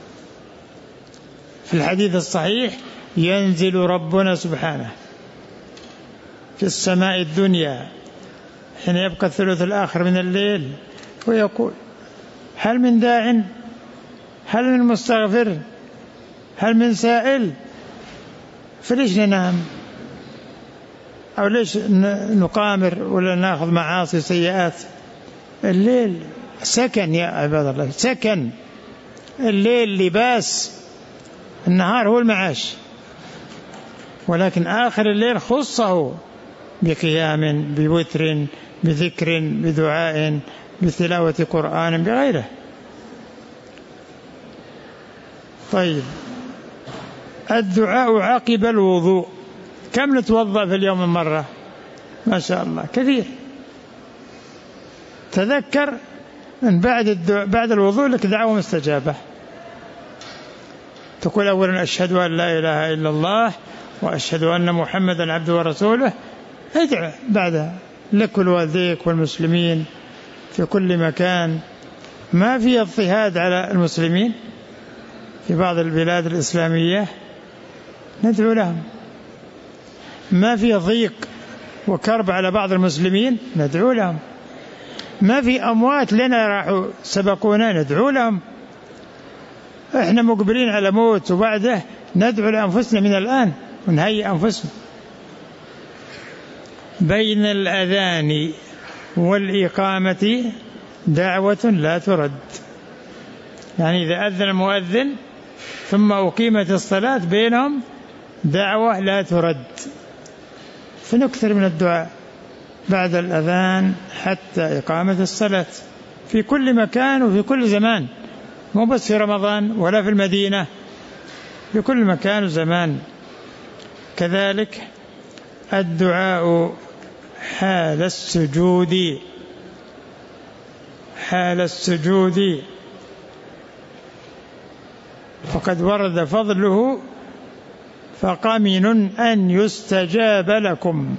في الحديث الصحيح: ينزل ربنا سبحانه في السماء الدنيا حين يبقى الثلث الآخر من الليل ويقول: هل من داع؟ هل من مستغفر؟ هل من سائل؟ فليش ننام؟ أو ليش نقامر ولا نأخذ معاصي سيئات؟ الليل سكن يا عباد الله، سكن. الليل لباس، النهار هو المعاش، ولكن آخر الليل خصه بقيام، بوتر، بذكر، بدعاء، بتلاوة قرآن، بغيره. طيب، الدعاء عقب الوضوء. كم نتوضأ في اليوم مرة؟ ما شاء الله كثير. تذكر أن بعد الدعاء بعد الوضوء لك دعوة مستجابة. تقول أولا: أشهد أن لا إله إلا الله وأشهد أن محمدا عبده ورسوله. ادعو بعدها لك والوالديك والمسلمين في كل مكان. ما في اضطهاد على المسلمين في بعض البلاد الإسلامية، ندعو لهم. ما في ضيق وكرب على بعض المسلمين، ندعو لهم. ما في أموات لنا راحوا سبقونا، ندعو لهم. احنا مقبلين على موت وبعده ندعو لأنفسنا من الآن ونهيئ أنفسنا. بين الأذان والإقامة دعوة لا ترد، يعني إذا أذن المؤذن ثم أقيمت الصلاة بينهم دعوة لا ترد. فنكثر من الدعاء بعد الأذان حتى إقامة الصلاة في كل مكان وفي كل زمان، مو بس في رمضان ولا في المدينة، في كل مكان وزمان. كذلك الدعاء حال السجود، حال السجود فقد ورد فضله: فقمن أن يستجاب لكم.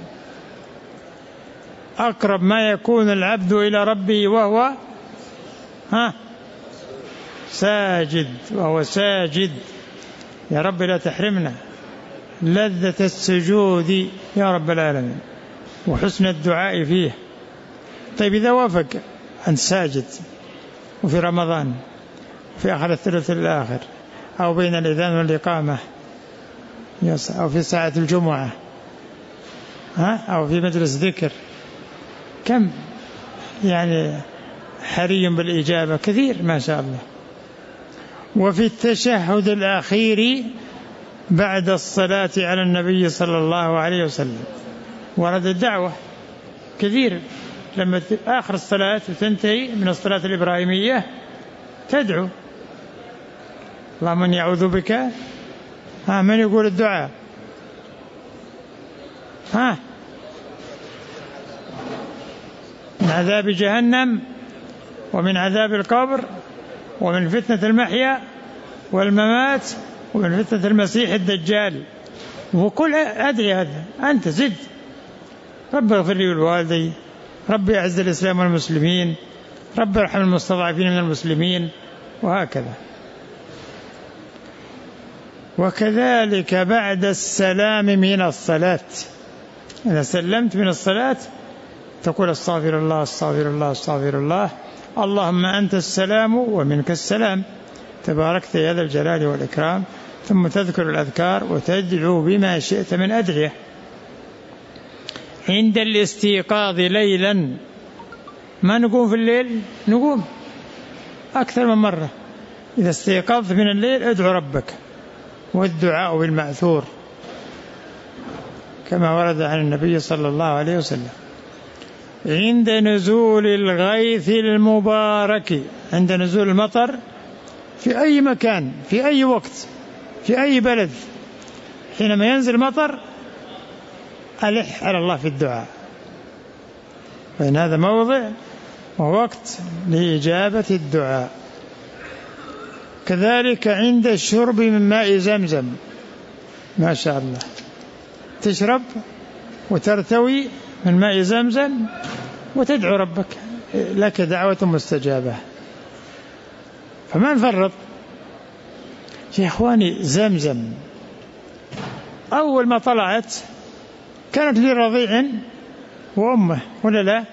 أقرب ما يكون العبد إلى ربه وهو ها ساجد، وهو ساجد. يا رب لا تحرمنا لذة السجود يا رب العالمين وحسن الدعاء فيه. طيب، إذا وافق أن ساجد وفي رمضان في آخر الثلث الآخر أو بين الإذان والإقامة أو في ساعة الجمعة ها أو في مجلس ذكر، كم يعني حري بالإجابة؟ كثير ما شاء الله. وفي التشهد الأخير بعد الصلاة على النبي صلى الله عليه وسلم ورد الدعوة كثير. لما آخر الصلاة وتنتهي من الصلاة الإبراهيمية تدعو: اللهم إني أعوذ بك. ها من يقول الدعاء؟ ها من عذاب جهنم ومن عذاب القبر ومن فتنة المحيا والممات ومن فتنة المسيح الدجال. وكل أدعي هذا أنت زد: رب اغفر لي ولوالدي، رب أعز الإسلام والمسلمين، رب ارحم المستضعفين من المسلمين، وهكذا. وكذلك بعد السلام من الصلاة، إذا سلمت من الصلاة تقول: استغفر الله استغفر الله استغفر الله، اللهم أنت السلام ومنك السلام، تباركت يا ذا الجلال والإكرام. ثم تذكر الأذكار وتدعو بما شئت من أدعية. عند الاستيقاظ ليلا، ما نقوم في الليل، نقوم أكثر من مرة. إذا استيقظت من الليل ادعو ربك، والدعاء بالمأثور كما ورد عن النبي صلى الله عليه وسلم. عند نزول الغيث المبارك، عند نزول المطر في أي مكان في أي وقت في أي بلد، حينما ينزل مطر ألح على الله في الدعاء، فإن هذا موضع ووقت لإجابة الدعاء. كذلك عند الشرب من ماء زمزم، ما شاء الله، تشرب وترتوي من ماء زمزم وتدعو ربك، لك دعوة مستجابة، فما نفرط يا إخواني. زمزم أول ما طلعت كانت لرضيع وأمه، ولا لا؟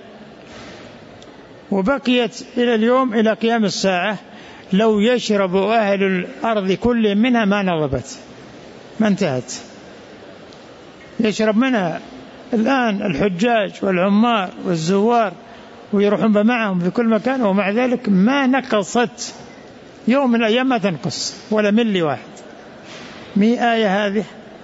وبقيت إلى اليوم إلى قيام الساعة، لو يشرب أهل الأرض كل منها ما نضبت، ما انتهت. يشرب منها الآن الحجاج والعمار والزوار ويروحون معهم في كل مكان، ومع ذلك ما نقصت يوم من الأيام، ما تنقص ولا ملي واحد. مئة آية هذه.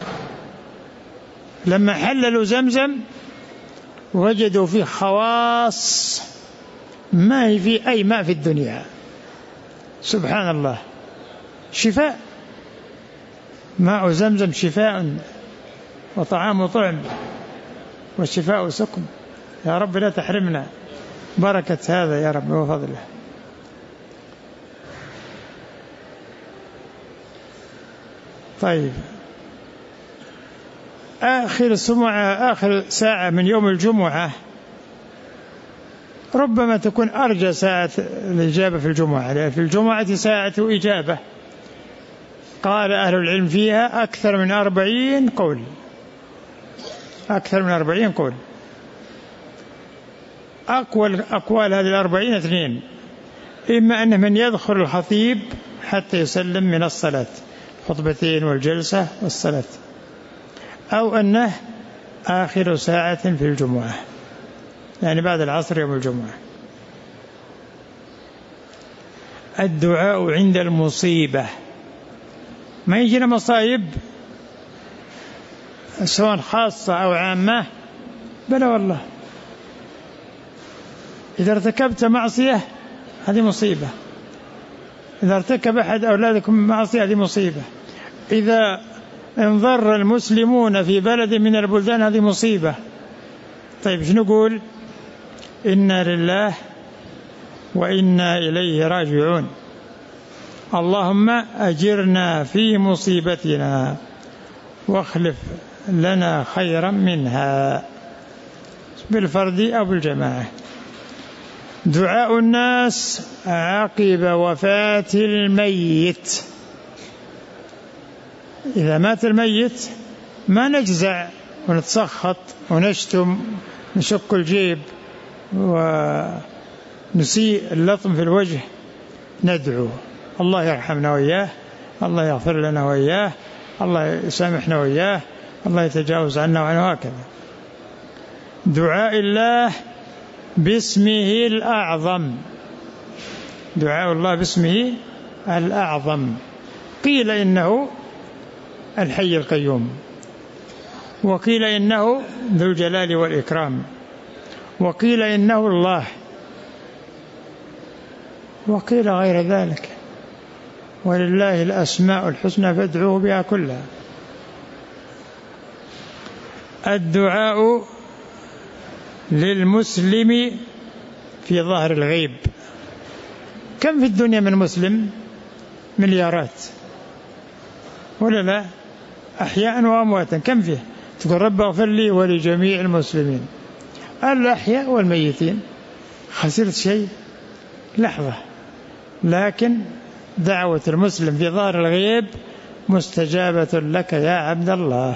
لما حللوا زمزم وجدوا فيه خواص ما هي في أي ماء في الدنيا، سبحان الله، شفاء. ماء زمزم شفاء وطعام طعم والشفاء سقم. يا رب لا تحرمنا بركة هذا يا رب وفضله. طيب، آخر سمعة آخر ساعة من يوم الجمعة ربما تكون أرجى ساعة الإجابة في الجمعة، لأن في الجمعة ساعة إجابة. قال أهل العلم فيها أكثر من أربعين قول، أكثر من أربعين قول. أقوى أقوال هذه الأربعين اثنين: إما أنه من يدخل الخطيب حتى يسلم من الصلاة، خطبتين والجلسة والصلاة، أو أنه آخر ساعة في الجمعة، يعني بعد العصر يوم الجمعة. الدعاء عند المصيبة، ما يجينا مصائب سواء خاصة أو عامة، بلا والله. إذا ارتكبت معصية هذه مصيبة، إذا ارتكب أحد أولادكم معصية هذه مصيبة، إذا انضر المسلمون في بلد من البلدان هذه مصيبة. طيب شنو نقول؟ إنا لله وإنا إليه راجعون، اللهم أجرنا في مصيبتنا واخلف لنا خيرا منها، بالفرد أو بالجماعة. دعاء الناس عقب وفاة الميت، إذا مات الميت ما نجزع ونتسخط ونشتم نشق الجيب ونسيء اللطم في الوجه، ندعو الله يرحمنا وإياه، الله يغفر لنا وإياه، الله يسامحنا وإياه، الله يتجاوز عنا وعنه، هكذا. دعاء الله باسمه الأعظم، دعاء الله باسمه الأعظم. قيل إنه الحي القيوم، وقيل إنه ذو الجلال والإكرام، وقيل إنه الله، وقيل غير ذلك. ولله الأسماء الحسنى فادعوه بها كلها. الدعاء للمسلم في ظهر الغيب، كم في الدنيا من مسلم؟ مليارات، ولا لا؟ أحياء وأمواتا، كم فيه؟ تقول رب اغفر لي ولجميع المسلمين، الأحياء والميتين، خسرت شيء؟ لحظة. لكن دعوة المسلم في ظاهر الغيب مستجابة لك يا عبد الله.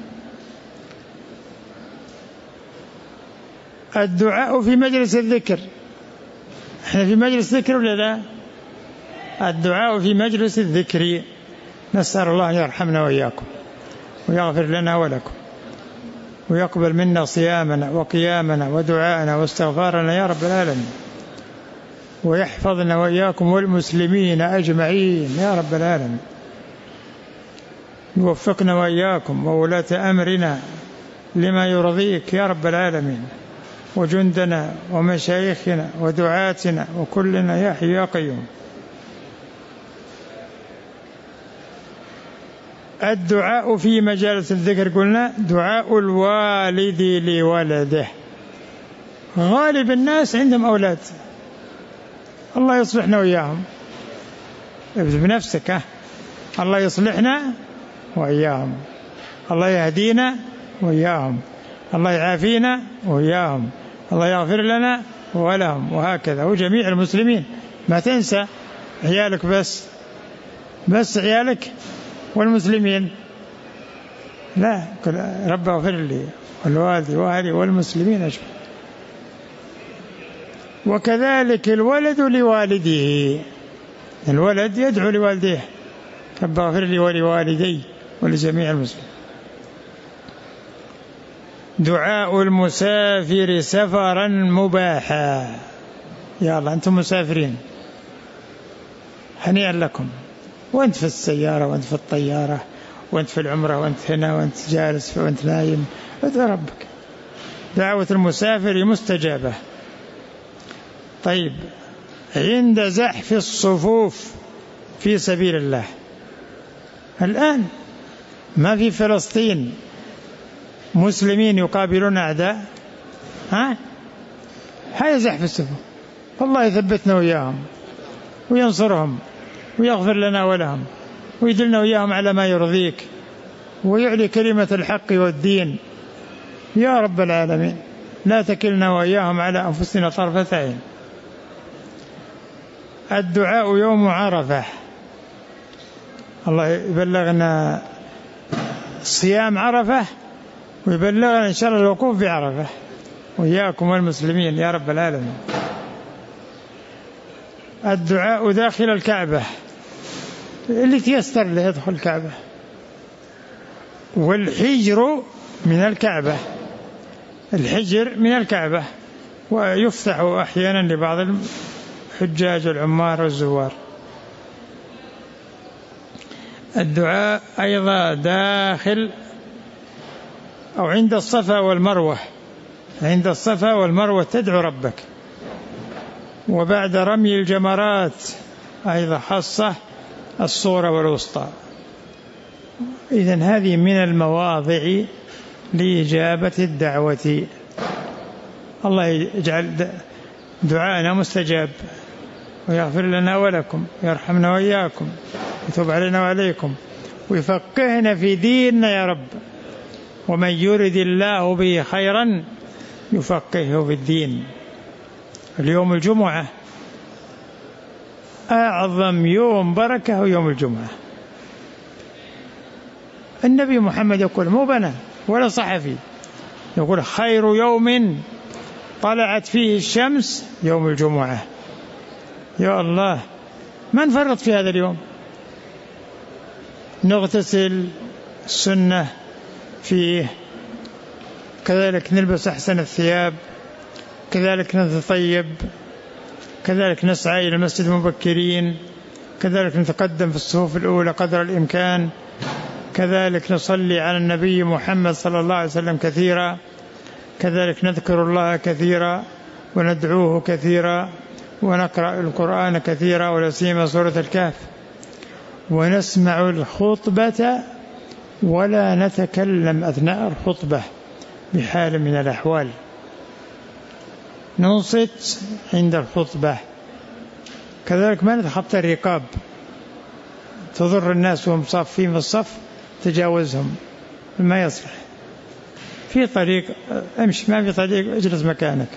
الدعاء في مجلس الذكر، احنا في مجلس ذكر ولا لا؟ الدعاء في مجلس الذكر، نسأل الله أن يرحمنا وإياكم ويغفر لنا ولكم ويقبل منا صيامنا وقيامنا ودعاءنا واستغفارنا يا رب العالمين، ويحفظنا وإياكم والمسلمين أجمعين يا رب العالمين، يوفقنا وإياكم وولاة أمرنا لما يرضيك يا رب العالمين، وجندنا ومشايخنا ودعاتنا وكلنا يا حي يا قيوم. الدعاء في مجالس الذكر قلنا دعاء الوالد لولده، غالب الناس عندهم أولاد، الله يصلحنا وإياهم، ابدأ بنفسك، ها الله يصلحنا وإياهم، الله يهدينا وإياهم، الله يعافينا وإياهم، الله يغفر لنا ولهم، وهكذا وجميع المسلمين. ما تنسى عيالك بس، بس عيالك والمسلمين لا، رب اغفر لي والوالدي وأهلي والمسلمين أجمعين. وكذلك الولد لوالده، الولد يدعو لوالديه رب اغفر لي ولوالدي ولجميع المسلمين. دعاء المسافر سفرا مباحا، يا الله أنتم مسافرين هنيئا لكم، وأنت في السيارة وأنت في الطيارة وأنت في العمرة وأنت هنا وأنت جالس وأنت نايم، ادعو ربك، دعوة المسافر مستجابة. طيب، عند زحف الصفوف في سبيل الله، الآن ما في فلسطين مسلمين يقابلون أعداء، ها هاي زحف الصفوف، الله يثبتنا وإياهم وينصرهم ويغفر لنا ولهم ويدلنا وإياهم على ما يرضيك ويعلي كلمة الحق والدين يا رب العالمين. لا تكلنا وإياهم على أنفسنا طرفة عين. الدعاء يوم عرفة، الله يبلغنا صيام عرفة ويبلغنا إن شاء الله الوقوف بعرفة وإياكم والمسلمين يا رب العالمين. الدعاء داخل الكعبة، اللي تيسر له يدخل الكعبة، والحجر من الكعبة، الحجر من الكعبة، ويفتح أحيانا لبعض الحجاج والعمار والزوار. الدعاء أيضا داخل أو عند الصفا والمروة، عند الصفا والمروة تدعو ربك، وبعد رمي الجمرات أيضا خاصة الصورة والوسطى. إذن هذه من المواضع لإجابة الدعوة. الله يجعل دعاءنا مستجاب ويغفر لنا ولكم ويرحمنا وإياكم ويتوب علينا وعليكم ويفقهنا في ديننا يا رب. ومن يرد الله به خيرا يفقهه في الدين. اليوم الجمعة أعظم يوم بركة هو يوم الجمعة. النبي محمد يقول، مو بنا ولا صحفي، يقول خير يوم طلعت فيه الشمس يوم الجمعة. يا الله، ما نفرط في هذا اليوم، نغتسل السنة فيه، كذلك نلبس أحسن الثياب، كذلك نتطيب، كذلك نسعى إلى المسجد مبكرين، كذلك نتقدم في الصفوف الأولى قدر الإمكان، كذلك نصلي على النبي محمد صلى الله عليه وسلم كثيرا، كذلك نذكر الله كثيرا وندعوه كثيرا ونقرأ القرآن كثيرا ولا سيما سورة الكهف، ونسمع الخطبة ولا نتكلم أثناء الخطبة بحال من الأحوال، ننصت عند الخطبة، كذلك ما نتخطى الرقاب تضر الناس وهم صافين في الصف تجاوزهم ما يصلح. في طريق امشي، ما في طريق اجلس مكانك.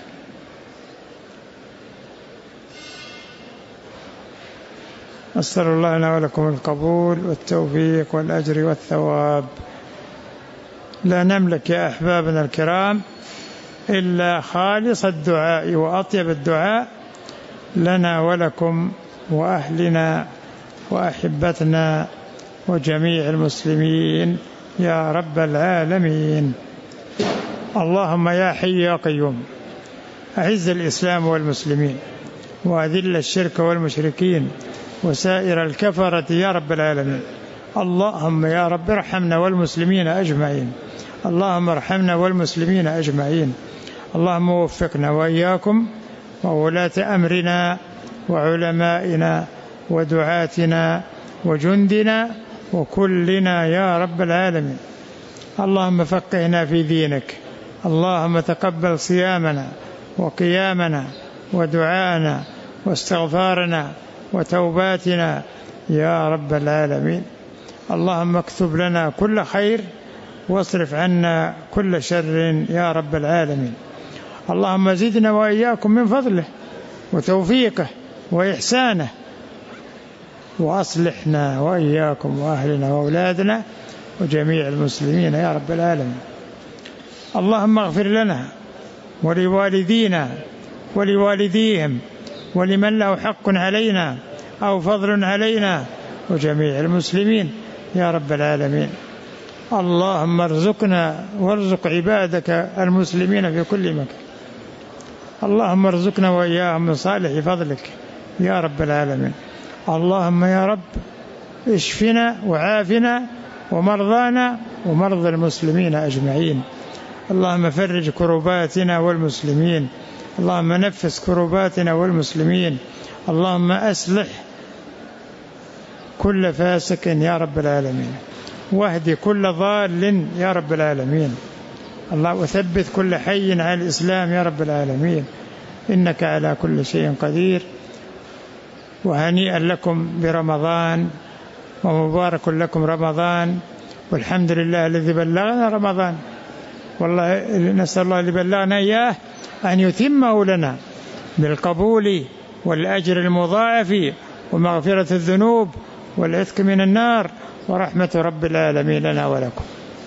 أسأل الله لنا ولكم القبول والتوفيق والأجر والثواب. لا نملك يا أحبابنا الكرام إلا خالص الدعاء وأطيب الدعاء لنا ولكم وأهلنا وأحبتنا وجميع المسلمين يا رب العالمين. اللهم يا حي يا قيوم أعز الإسلام والمسلمين وأذل الشرك والمشركين وسائر الكفرة يا رب العالمين. اللهم يا رب ارحمنا والمسلمين أجمعين. اللهم ارحمنا والمسلمين أجمعين. اللهم وفقنا وإياكم وولاة أمرنا وعلمائنا ودعاتنا وجندنا وكلنا يا رب العالمين. اللهم فقهنا في دينك. اللهم تقبل صيامنا وقيامنا ودعاءنا واستغفارنا وتوباتنا يا رب العالمين. اللهم اكتب لنا كل خير واصرف عنا كل شر يا رب العالمين. اللهم زدنا وإياكم من فضله وتوفيقه وإحسانه، وأصلحنا وإياكم وأهلنا وأولادنا وجميع المسلمين يا رب العالمين. اللهم اغفر لنا ولوالدينا ولوالديهم ولمن له حق علينا أو فضل علينا وجميع المسلمين يا رب العالمين. اللهم ارزقنا وارزق عبادك المسلمين في كل مكان. اللهم ارزقنا وإياهم من صالح فضلك يا رب العالمين. اللهم يا رب اشفنا وعافنا ومرضانا ومرضى المسلمين أجمعين. اللهم فرج كرباتنا والمسلمين. اللهم نفس كرباتنا والمسلمين. اللهم أصلح كل فاسق يا رب العالمين، واهدي كل ضال يا رب العالمين. الله وثبت كل حي على الإسلام يا رب العالمين، إنك على كل شيء قدير. وهنيئا لكم برمضان ومبارك لكم رمضان، والحمد لله الذي بلغنا رمضان. والله نسأل الله اللي بلغنا إياه أن يتمه لنا بالقبول والأجر المضاعف ومغفرة الذنوب والعتق من النار ورحمة رب العالمين لنا ولكم.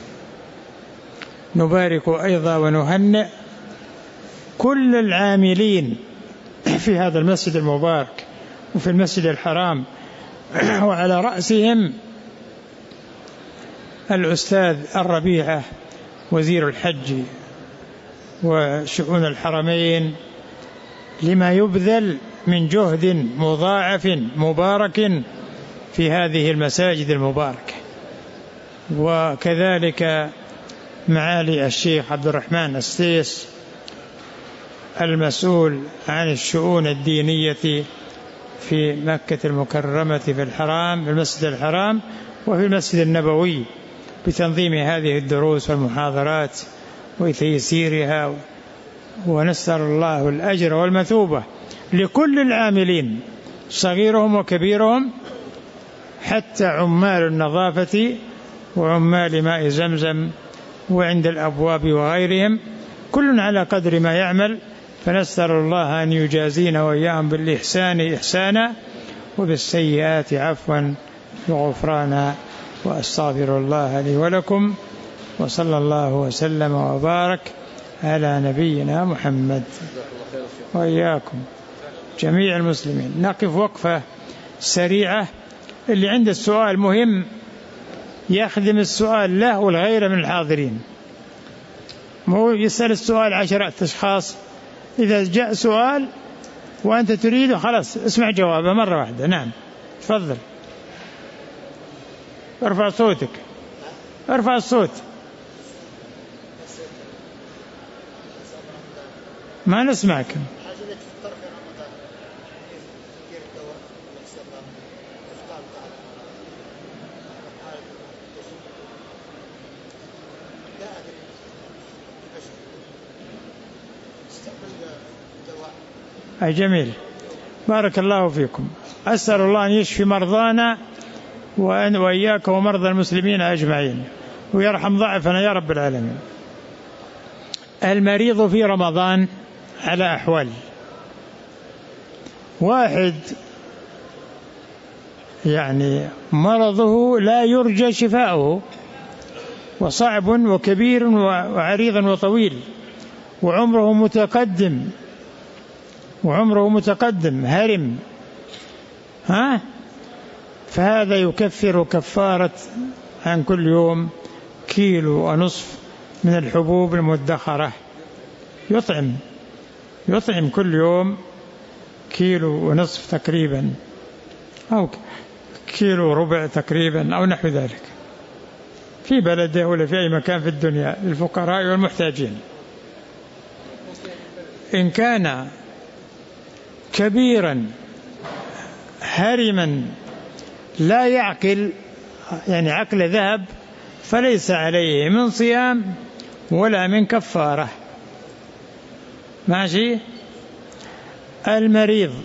نبارك أيضا ونهنئ كل العاملين في هذا المسجد المبارك وفي المسجد الحرام، وعلى رأسهم الأستاذ الربيعة وزير الحج وشؤون الحرمين، لما يبذل من جهد مضاعف مبارك في هذه المساجد المباركة. وكذلك معالي الشيخ عبد الرحمن السيس المسؤول عن الشؤون الدينية في مكة المكرمة في الحرام، في المسجد الحرام وفي المسجد النبوي، بتنظيم هذه الدروس والمحاضرات وتيسيرها. ونسأل الله الأجر والمثوبة لكل العاملين صغيرهم وكبيرهم، حتى عمال النظافة وعمال ماء زمزم وعند الأبواب وغيرهم، كل على قدر ما يعمل. فنسأل الله أن يجازينا وإياهم بالإحسان إحسانا وبالسيئات عفوا وغفرانا. وأستغفر الله لي ولكم، وصلى الله وسلم وبارك على نبينا محمد وإياكم جميع المسلمين. نقف وقفة سريعة. اللي عنده السؤال مهم يخدم السؤال له والغير من الحاضرين، مو يسأل السؤال عشرة أشخاص. إذا جاء سؤال وأنت تريده خلاص اسمع جوابه مرة واحدة. نعم تفضل، ارفع صوتك، ارفع الصوت، ما نسمعك. أي جميل، بارك الله فيكم. أسأل الله أن يشفي مرضانا وأن وإياك ومرضى المسلمين أجمعين، ويرحم ضعفنا يا رب العالمين. المريض في رمضان على أحوال: واحد يعني مرضه لا يرجى شفاؤه، وصعب وكبير وعريض وطويل، وعمره متقدم وعمره متقدم هرم، ها فهذا يكفر كفارة عن كل يوم كيلو ونصف من الحبوب المدخرة، يطعم يطعم كل يوم كيلو ونصف تقريبا، أو كيلو ربع تقريبا أو نحو ذلك، في بلده ولا في أي مكان في الدنيا للفقراء والمحتاجين. إن كان كبيرا هرما لا يعقل، يعني عقل ذهب، فليس عليه من صيام ولا من كفارة. ماشي. المريض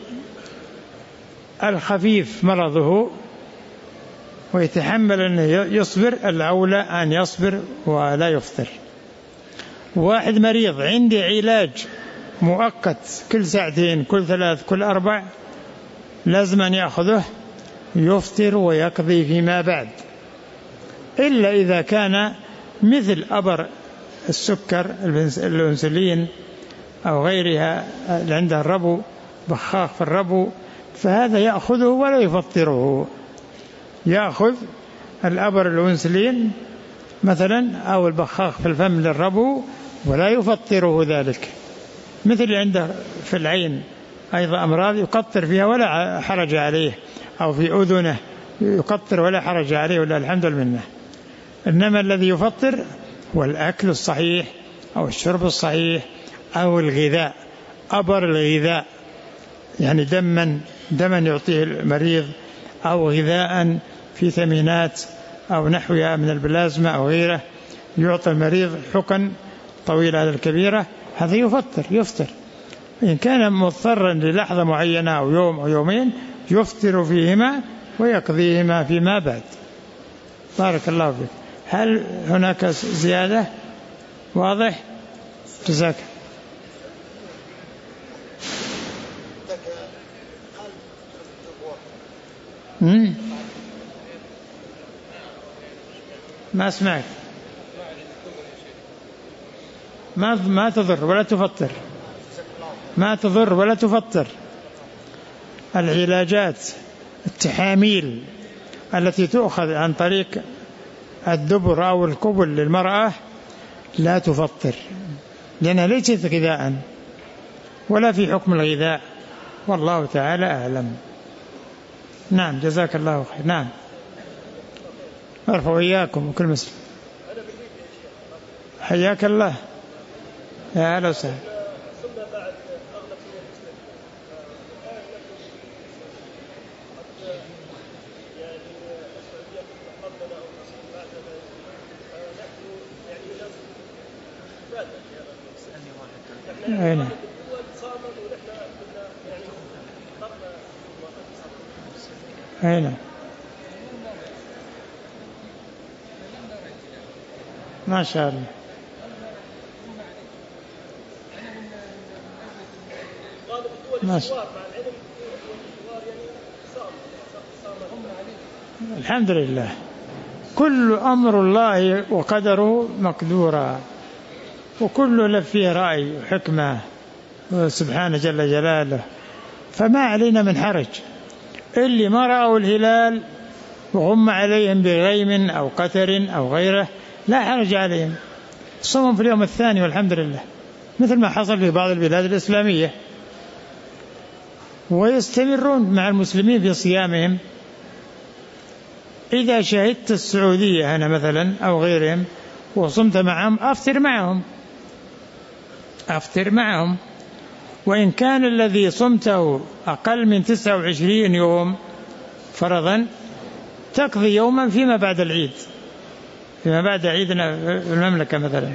الخفيف مرضه ويتحمل أن يصبر، الأولى أن يصبر ولا يفطر. واحد مريض عندي علاج مؤقت كل ساعتين كل ثلاث كل أربع، لازم أن يأخذه، يفطر ويقضي فيما بعد، إلا إذا كان مثل أبر السكر الأنسولين أو غيرها اللي عندها الربو، بخاخ في الربو، فهذا يأخذه ولا يفطره. يأخذ الأبر الأنسولين مثلا أو البخاخ في الفم للربو ولا يفطره ذلك. مثل عنده في العين أيضا أمراض يقطر فيها ولا حرج عليه، أو في أذنه يقطر ولا حرج عليه ولا الحمد لله. إنما الذي يفطر هو الأكل الصحيح أو الشرب الصحيح أو الغذاء، أبر الغذاء يعني دما دما يعطيه المريض، أو غذاء في ثمينات أو نحوها من البلازما أو غيره، يعطى المريض حقن طويلة الكبيرة، هذا يفطر يفطر. إن كان مضطرا للحظة معينة أو يوم أو يومين يفطر فيهما ويقضيهما فيما بعد. بارك الله فيك. هل هناك زيادة؟ واضح؟ جزاك. مم؟ ما سمعت. ما ما تضر ولا تفطر، ما تضر ولا تفطر. العلاجات التحاميل التي تؤخذ عن طريق الدبر أو القبل للمرأة لا تفطر، لأنها ليست غذاء ولا في حكم الغذاء، والله تعالى أعلم. نعم جزاك الله خير. نعم ارفعوا إياكم وكل مسلم. حياك الله يا أهلا وسهلا. أين أين ما شاء الله. ما شاء الله. الحمد لله، كل أمر الله وقدره مقدورا، وكل له فيه رأي وحكمة سبحانه جل جلاله، فما علينا من حرج. اللي ما رأوا الهلال وغم عليهم بغيم أو قتر أو غيره لا حرج عليهم، صوموا في اليوم الثاني والحمد لله، مثل ما حصل في بعض البلاد الإسلامية، ويستمرون مع المسلمين في صيامهم. إذا شهدت السعودية هنا مثلا أو غيرهم وصمت معهم أفطر معهم أفطر معهم وإن كان الذي صمته أقل من تسعة وعشرين يوم فرضا تقضي يوما فيما بعد العيد، فيما بعد عيدنا في المملكة مثلا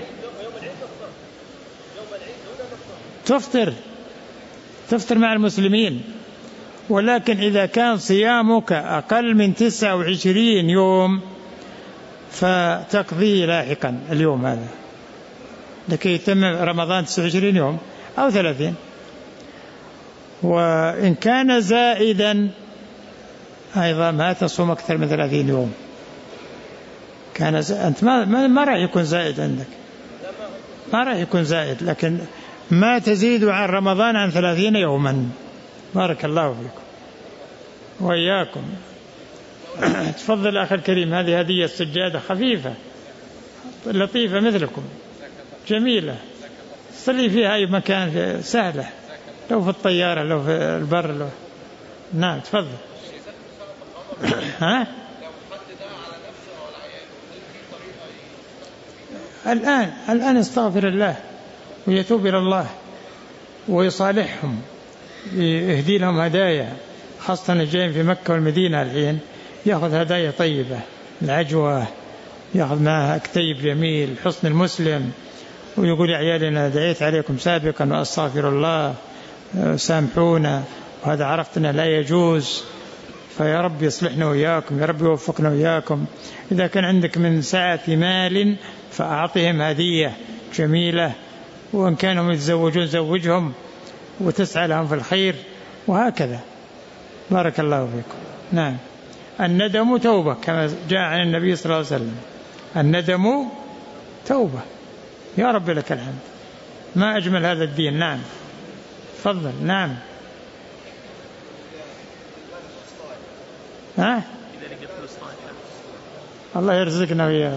تفطر تفطر مع المسلمين، ولكن إذا كان صيامك أقل من تسعة وعشرين يوم فتقضيه لاحقا اليوم هذا لكي يتم رمضان تسعة وعشرين يوم أو ثلاثين. وإن كان زائدا أيضا ما تصوم أكثر من ثلاثين يوم. كان ز... أنت ما ما, ما راح يكون زائد عندك، ما راح يكون زائد، لكن ما تزيد عن رمضان عن ثلاثين يوما. بارك الله فيكم وإياكم. تفضل أخي الكريم، هذه هدية السجادة خفيفة لطيفة مثلكم، جميلة، صلي فيها أي مكان، سهلة، لو في الطيارة لو في البر لو. نعم تفضل. ها الآن الآن استغفر الله ويتوب إلى الله ويصالحهم، يهدي لهم هدايا، خاصة الجايين في مكة والمدينة الحين يأخذ هدايا طيبة، العجوة، يأخذ معها كتيب جميل، حصن المسلم، ويقول يا عيالنا دعيت عليكم سابقا وأستغفر الله سامحونا، وهذا عرفتنا لا يجوز، فيا رب يصلحنا وإياكم، يا رب يوفقنا وإياكم. إذا كان عندك من سعة مال فأعطهم هدية جميلة، وإن كانوا يتزوجون زوجهم وتسعى لهم في الخير، وهكذا. بارك الله فيكم. نعم. الندم توبة كما جاء عن النبي صلى الله عليه وسلم، الندم توبة. يا رب لك الحمد، ما أجمل هذا الدين. نعم تفضل. نعم. ها؟ الله يرزقنا وياه.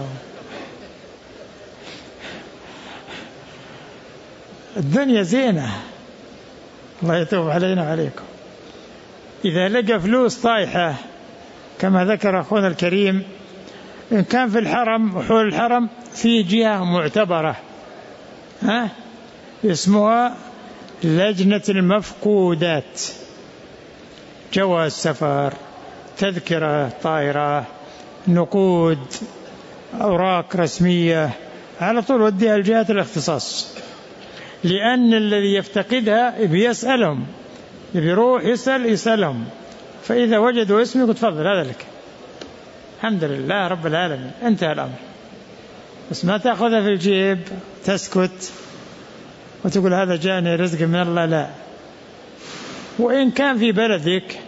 الدنيا زينة، الله يتوب علينا وعليكم. إذا لقى فلوس طايحة كما ذكر أخونا الكريم، إن كان في الحرم وحول الحرم في جهة معتبرة ها اسمها لجنة المفقودات، جواز سفر، تذكرة طائرة، نقود، أوراق رسمية، على طول وديها الجهات الاختصاص، لأن الذي يفتقدها بيسألهم، بيروح يسأل يسألهم، فإذا وجدوا اسمك تفضل هذا لك، الحمد لله رب العالمين، انتهى الأمر. بس ما تأخذها في الجيب تسكت وتقول هذا جاني رزق من الله، لا. وإن كان في بلدك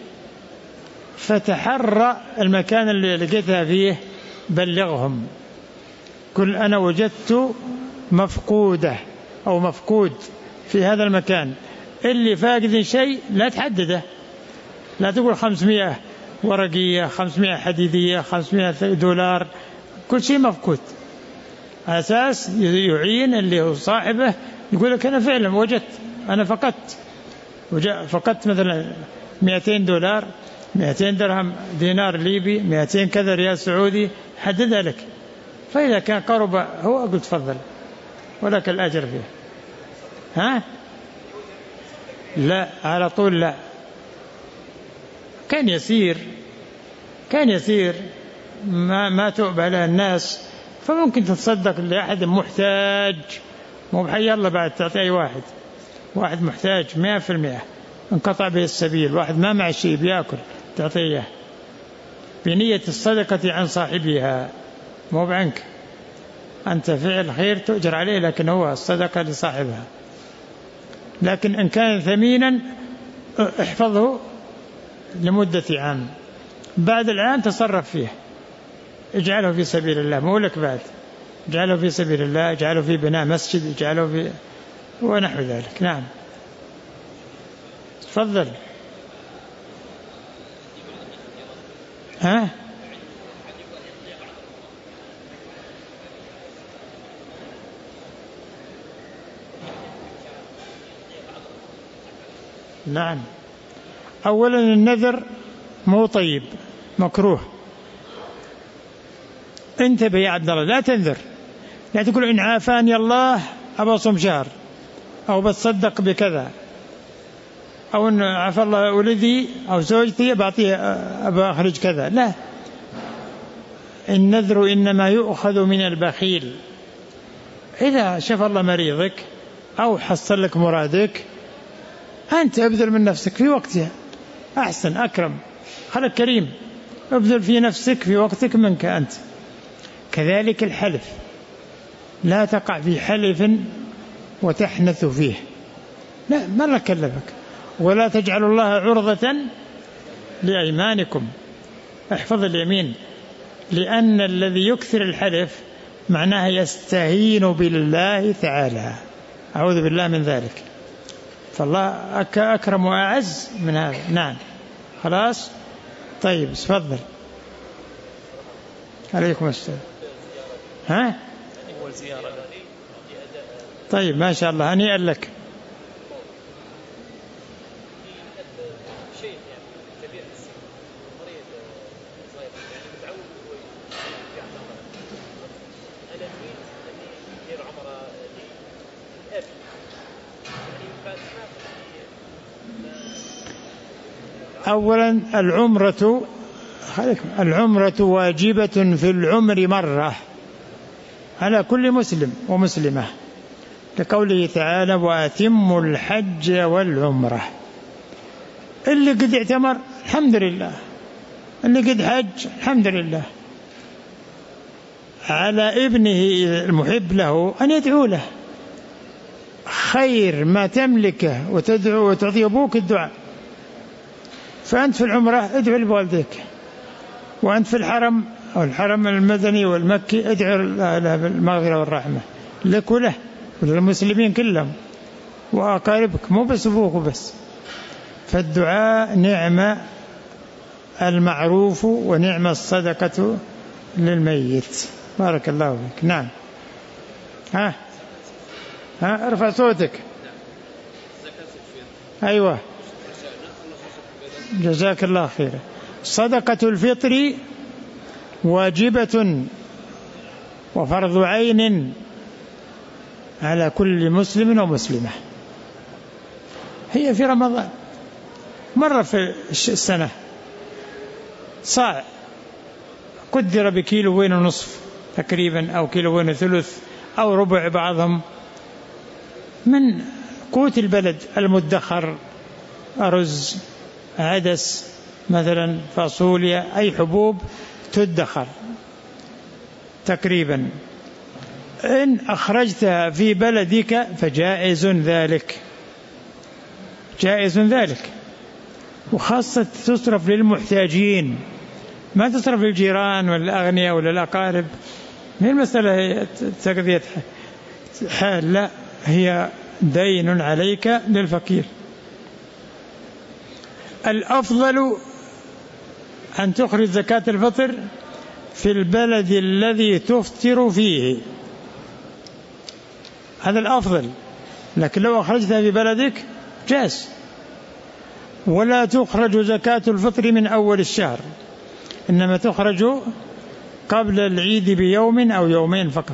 فتحرى المكان اللي لقيتها فيه، بلغهم، قل أنا وجدت مفقودة أو مفقود في هذا المكان، اللي فاقد شيء لا تحدده، لا تقول خمسمائة ورقية، خمسمائة حديدية، خمسمائة دولار، كل شيء مفقود، أساس يعين اللي هو صاحبه، يقول لك أنا فعلا وجدت، أنا فقدت فقدت مثلا مئتين دولار، مئتين درهم، دينار ليبي، مئتين كذا ريال سعودي، حددها لك. فإذا كان قرب هو أقول تفضل ولك الأجر فيه. ها؟ لا على طول لا، كان يسير كان يسير ما ما تؤبه له الناس، فممكن تتصدق لأحد محتاج، مو بحي الله بعد تعطي أي واحد، واحد محتاج مئة في المئة انقطع به السبيل، واحد ما مع شيء بيأكل تعطيه بنية الصدقة عن صاحبها، مو بعنك أنت، فعل خير تؤجر عليه، لكن هو الصدقة لصاحبها. لكن إن كان ثمينا احفظه لمدة عام، بعد العام تصرف فيه، اجعله في سبيل الله، مو لك بعد، اجعله في سبيل الله، اجعله في بناء مسجد، اجعله في ونحو ذلك. نعم تفضل. ها؟ نعم. أولا النذر مو طيب، مكروه. انتبه يا عبد الله، لا تنذر، لا تقول إن عافاني الله أبى أصوم شهر، أو بتصدق بكذا، أو إن عفى الله ولدي أو زوجتي بعطيه أبى أخرج كذا، لا. النذر إنما يؤخذ من البخيل. إذا شفى الله مريضك أو حصل لك مرادك، أنت أبذل من نفسك في وقتها، أحسن أكرم، خلق كريم، ابذل في نفسك في وقتك منك أنت. كذلك الحلف، لا تقع في حلف وتحنث فيه، لا ما كلفك. ولا تجعلوا الله عرضة لأيمانكم، احفظ اليمين، لأن الذي يكثر الحلف معناه يستهين بالله تعالى، أعوذ بالله من ذلك. فالله أكرم وأعز من هذا. نعم خلاص طيب تفضل. عليكم السلام. ها طيب ما شاء الله هنيئا لك. أولا العمرة العمرة واجبة في العمر مرة على كل مسلم ومسلمة، لقوله تعالى وأتموا الحج والعمرة. اللي قد اعتمر الحمد لله، اللي قد حج الحمد لله. على ابنه المحب له أن يدعو له، خير ما تملكه وتدعو وتعطي أبوك الدعاء. فأنت في العمرة ادعو لوالديك، وأنت في الحرم أو الحرم المدني والمكي ادعو له بالمغفرة والرحمة لك وله وللمسلمين كلهم وأقاربك، مو بس أبوك بس. فالدعاء نعمة المعروف ونعم الصدقة للميت. بارك الله فيك. نعم ها ها ارفع صوتك. أيوة جزاك الله خيرا. صدقة الفطر واجبة وفرض عين على كل مسلم ومسلمة. هي في رمضان مرة في السنة، صاع قدر بكيلوين ونصف تقريبا أو كيلوين ثلث أو ربع بعضهم من قوت البلد المدخر، أرز، عدس مثلا، فاصوليا، أي حبوب تدخر تقريبا. إن أخرجتها في بلدك فجائز ذلك، جائز ذلك. وخاصة تصرف للمحتاجين، ما تصرف للجيران والأغنياء ولا الأقارب. هي المسألة تقضية حال، لا هي دين عليك للفقير. الأفضل أن تخرج زكاة الفطر في البلد الذي تفطر فيه، هذا الأفضل. لكن لو أخرجتها في بلدك جاز. ولا تخرج زكاة الفطر من أول الشهر، إنما تخرج قبل العيد بيوم أو يومين فقط،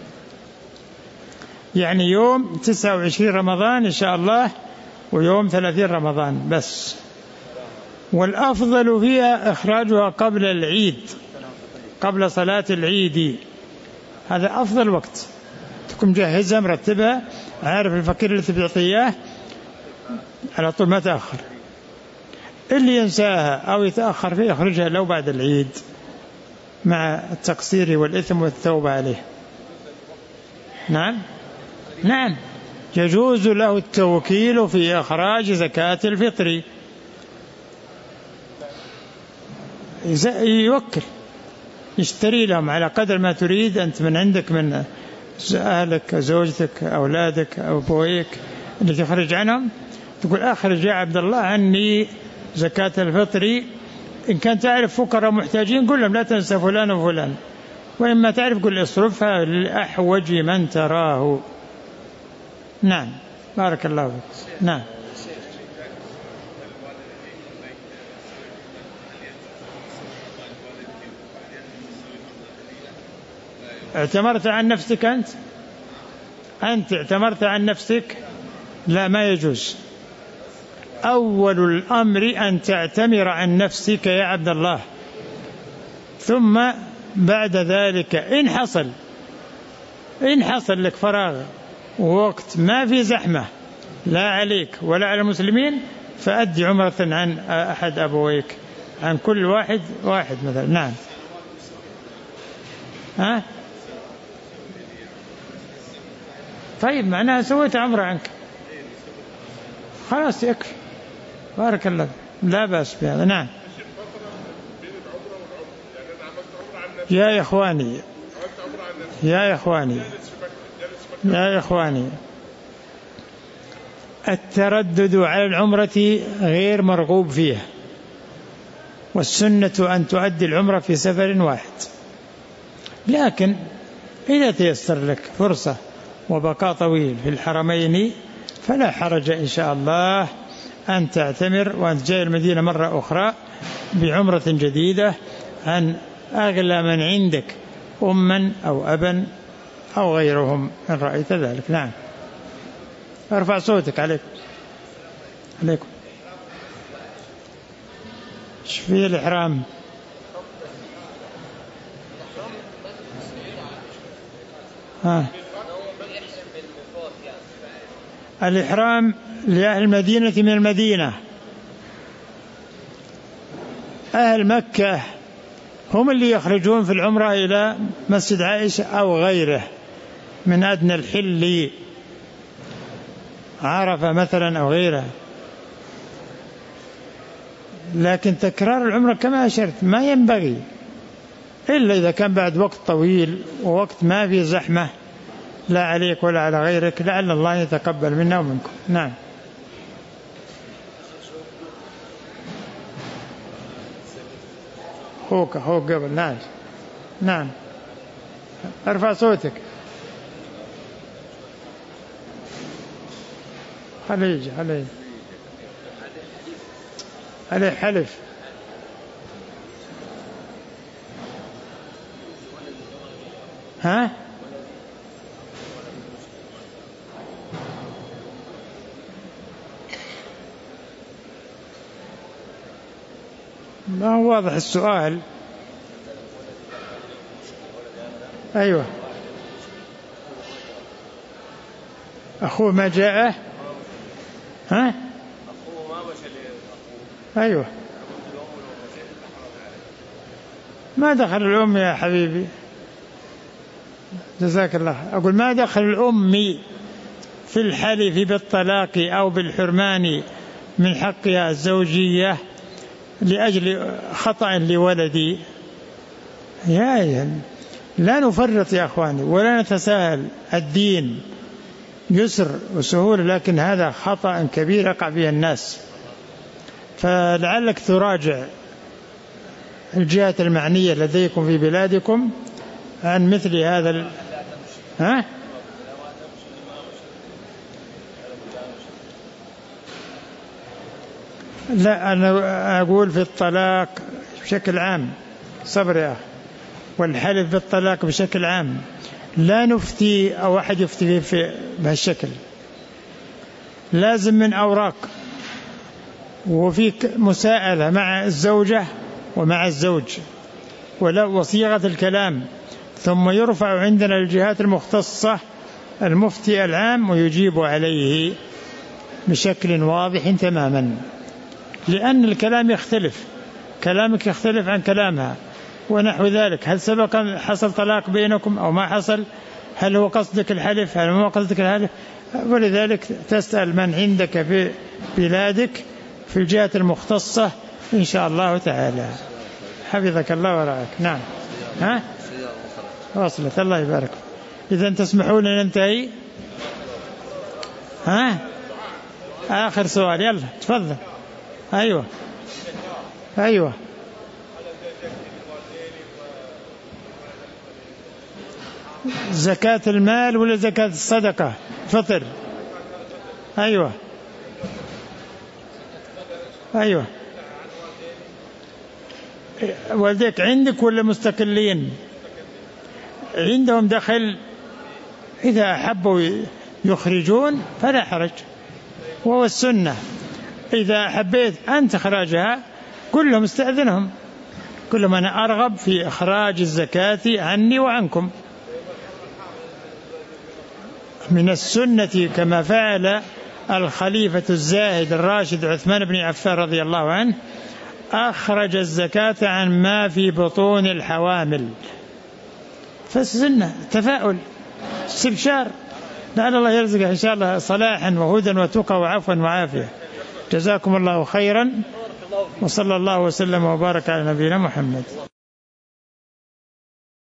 يعني يوم تسعة وعشرين رمضان إن شاء الله ويوم ثلاثين رمضان بس. والأفضل فيها إخراجها قبل العيد، قبل صلاة العيد، هذا أفضل وقت. تكون جاهزة مرتبة، عارف الفقير اللي تبعطيه على طول، ما تأخر. اللي ينساها أو يتأخر فيه يخرجها لو بعد العيد مع التقصير والإثم والتوبة عليه. نعم نعم يجوز له التوكيل في إخراج زكاة الفطر، يوكل يشتري لهم على قدر ما تريد أنت من عندك، من أهلك، زوجتك، أولادك أو أبويك اللي تخرج عنهم، تقول أخرج يا عبد الله عني زكاة الفطر. إن كان تعرف فقراء محتاجين قل لهم لا تنسى فلان وفلان، وإما تعرف قل اصرفها لأحوج من تراه. نعم بارك الله فيك. نعم اعتمرت عن نفسك أنت أنت اعتمرت عن نفسك؟ لا، ما يجوز. أول الأمر أن تعتمر عن نفسك يا عبد الله، ثم بعد ذلك إن حصل إن حصل لك فراغ ووقت ما في زحمة لا عليك ولا على المسلمين، فأدي عمرة عن أحد أبويك، عن كل واحد واحد مثلا. نعم. ها؟ طيب معناها سويت عمرة عنك، خلاص يكفي. بارك الله، لا بأس بهذا. نعم. يا إخواني يا إخواني يا إخواني التردد على العمرة غير مرغوب فيه، والسنة أن تؤدي العمرة في سفر واحد. لكن إذا تيسر لك فرصة وبقاء طويل في الحرمين فلا حرج إن شاء الله أن تعتمر وأن جاء المدينة مرة أخرى بعمرة جديدة عن أغلى من عندك أما أو أبا أو غيرهم إن رأيت ذلك. نعم. ارفع صوتك. عليكم عليكم. ايش فيه الإحرام؟ ها. الإحرام لأهل المدينة من المدينة. أهل مكة هم اللي يخرجون في العمرة إلى مسجد عائشة أو غيره من أدنى الحل، عرفة مثلا أو غيره. لكن تكرار العمرة كما أشرت ما ينبغي إلا إذا كان بعد وقت طويل ووقت ما في زحمة، لا عليك ولا على غيرك، لعل الله يتقبل منا ومنكم. نعم. خوك خوك قبل. نعم. نعم. ارفع صوتك. خليج خليج عليه حلف. ها؟ ما هو واضح السؤال. أيوة. أخوه ما جاءه. ها؟ أيوة. ما دخل الأم يا حبيبي، جزاك الله. أقول ما دخل الأم في الحلف بالطلاق أو بالحرمان من حقها الزوجية لأجل خطأ لولدي. يا لا نفرط يا أخواني ولا نتساهل، الدين يسر وسهولة، لكن هذا خطأ كبير يقع فيه الناس. فلعلك تراجع الجهات المعنية لديكم في بلادكم عن مثل هذا ال... ها؟ لا أنا أقول في الطلاق بشكل عام، صبر يا أخي، والحلف بالطلاق بشكل عام لا نفتي أو أحد يفتي في بهالشكل، لازم من أوراق وفي مساءلة مع الزوجة ومع الزوج وصيغة الكلام، ثم يرفع عندنا الجهات المختصة المفتي العام ويجيب عليه بشكل واضح تماما، لأن الكلام يختلف، كلامك يختلف عن كلامها ونحو ذلك. هل سبق حصل طلاق بينكم أو ما حصل؟ هل هو قصدك الحلف؟ هل هو قصدك الحلف؟ ولذلك تسأل من عندك في بلادك في الجهات المختصة إن شاء الله تعالى. حفظك الله ورعاك. نعم. ها؟ وصلت. الله يبارك. إذا تسمحون أن ننتهي. ها؟ آخر سؤال، يلا تفضل. أيوة أيوة. زكاة المال ولا زكاة الصدقة؟ فطر. أيوة أيوة. والديك عندك ولا مستقلين؟ عندهم دخل، إذا أحبوا يخرجون فلا حرج، وهو السنة. إذا حبيت أنت إخراجها قل لهم استأذنهم، كل من أرغب في إخراج الزكاة عني وعنكم. من السنة كما فعل الخليفة الزاهد الراشد عثمان بن عفان رضي الله عنه أخرج الزكاة عن ما في بطون الحوامل، فالسنة تفاؤل استبشار، لعل الله يرزقه إن شاء الله صلاحا وهدى وتقى وعفوا وعافية. جزاكم الله خيرا، وصلى الله وسلم وبارك على نبينا محمد.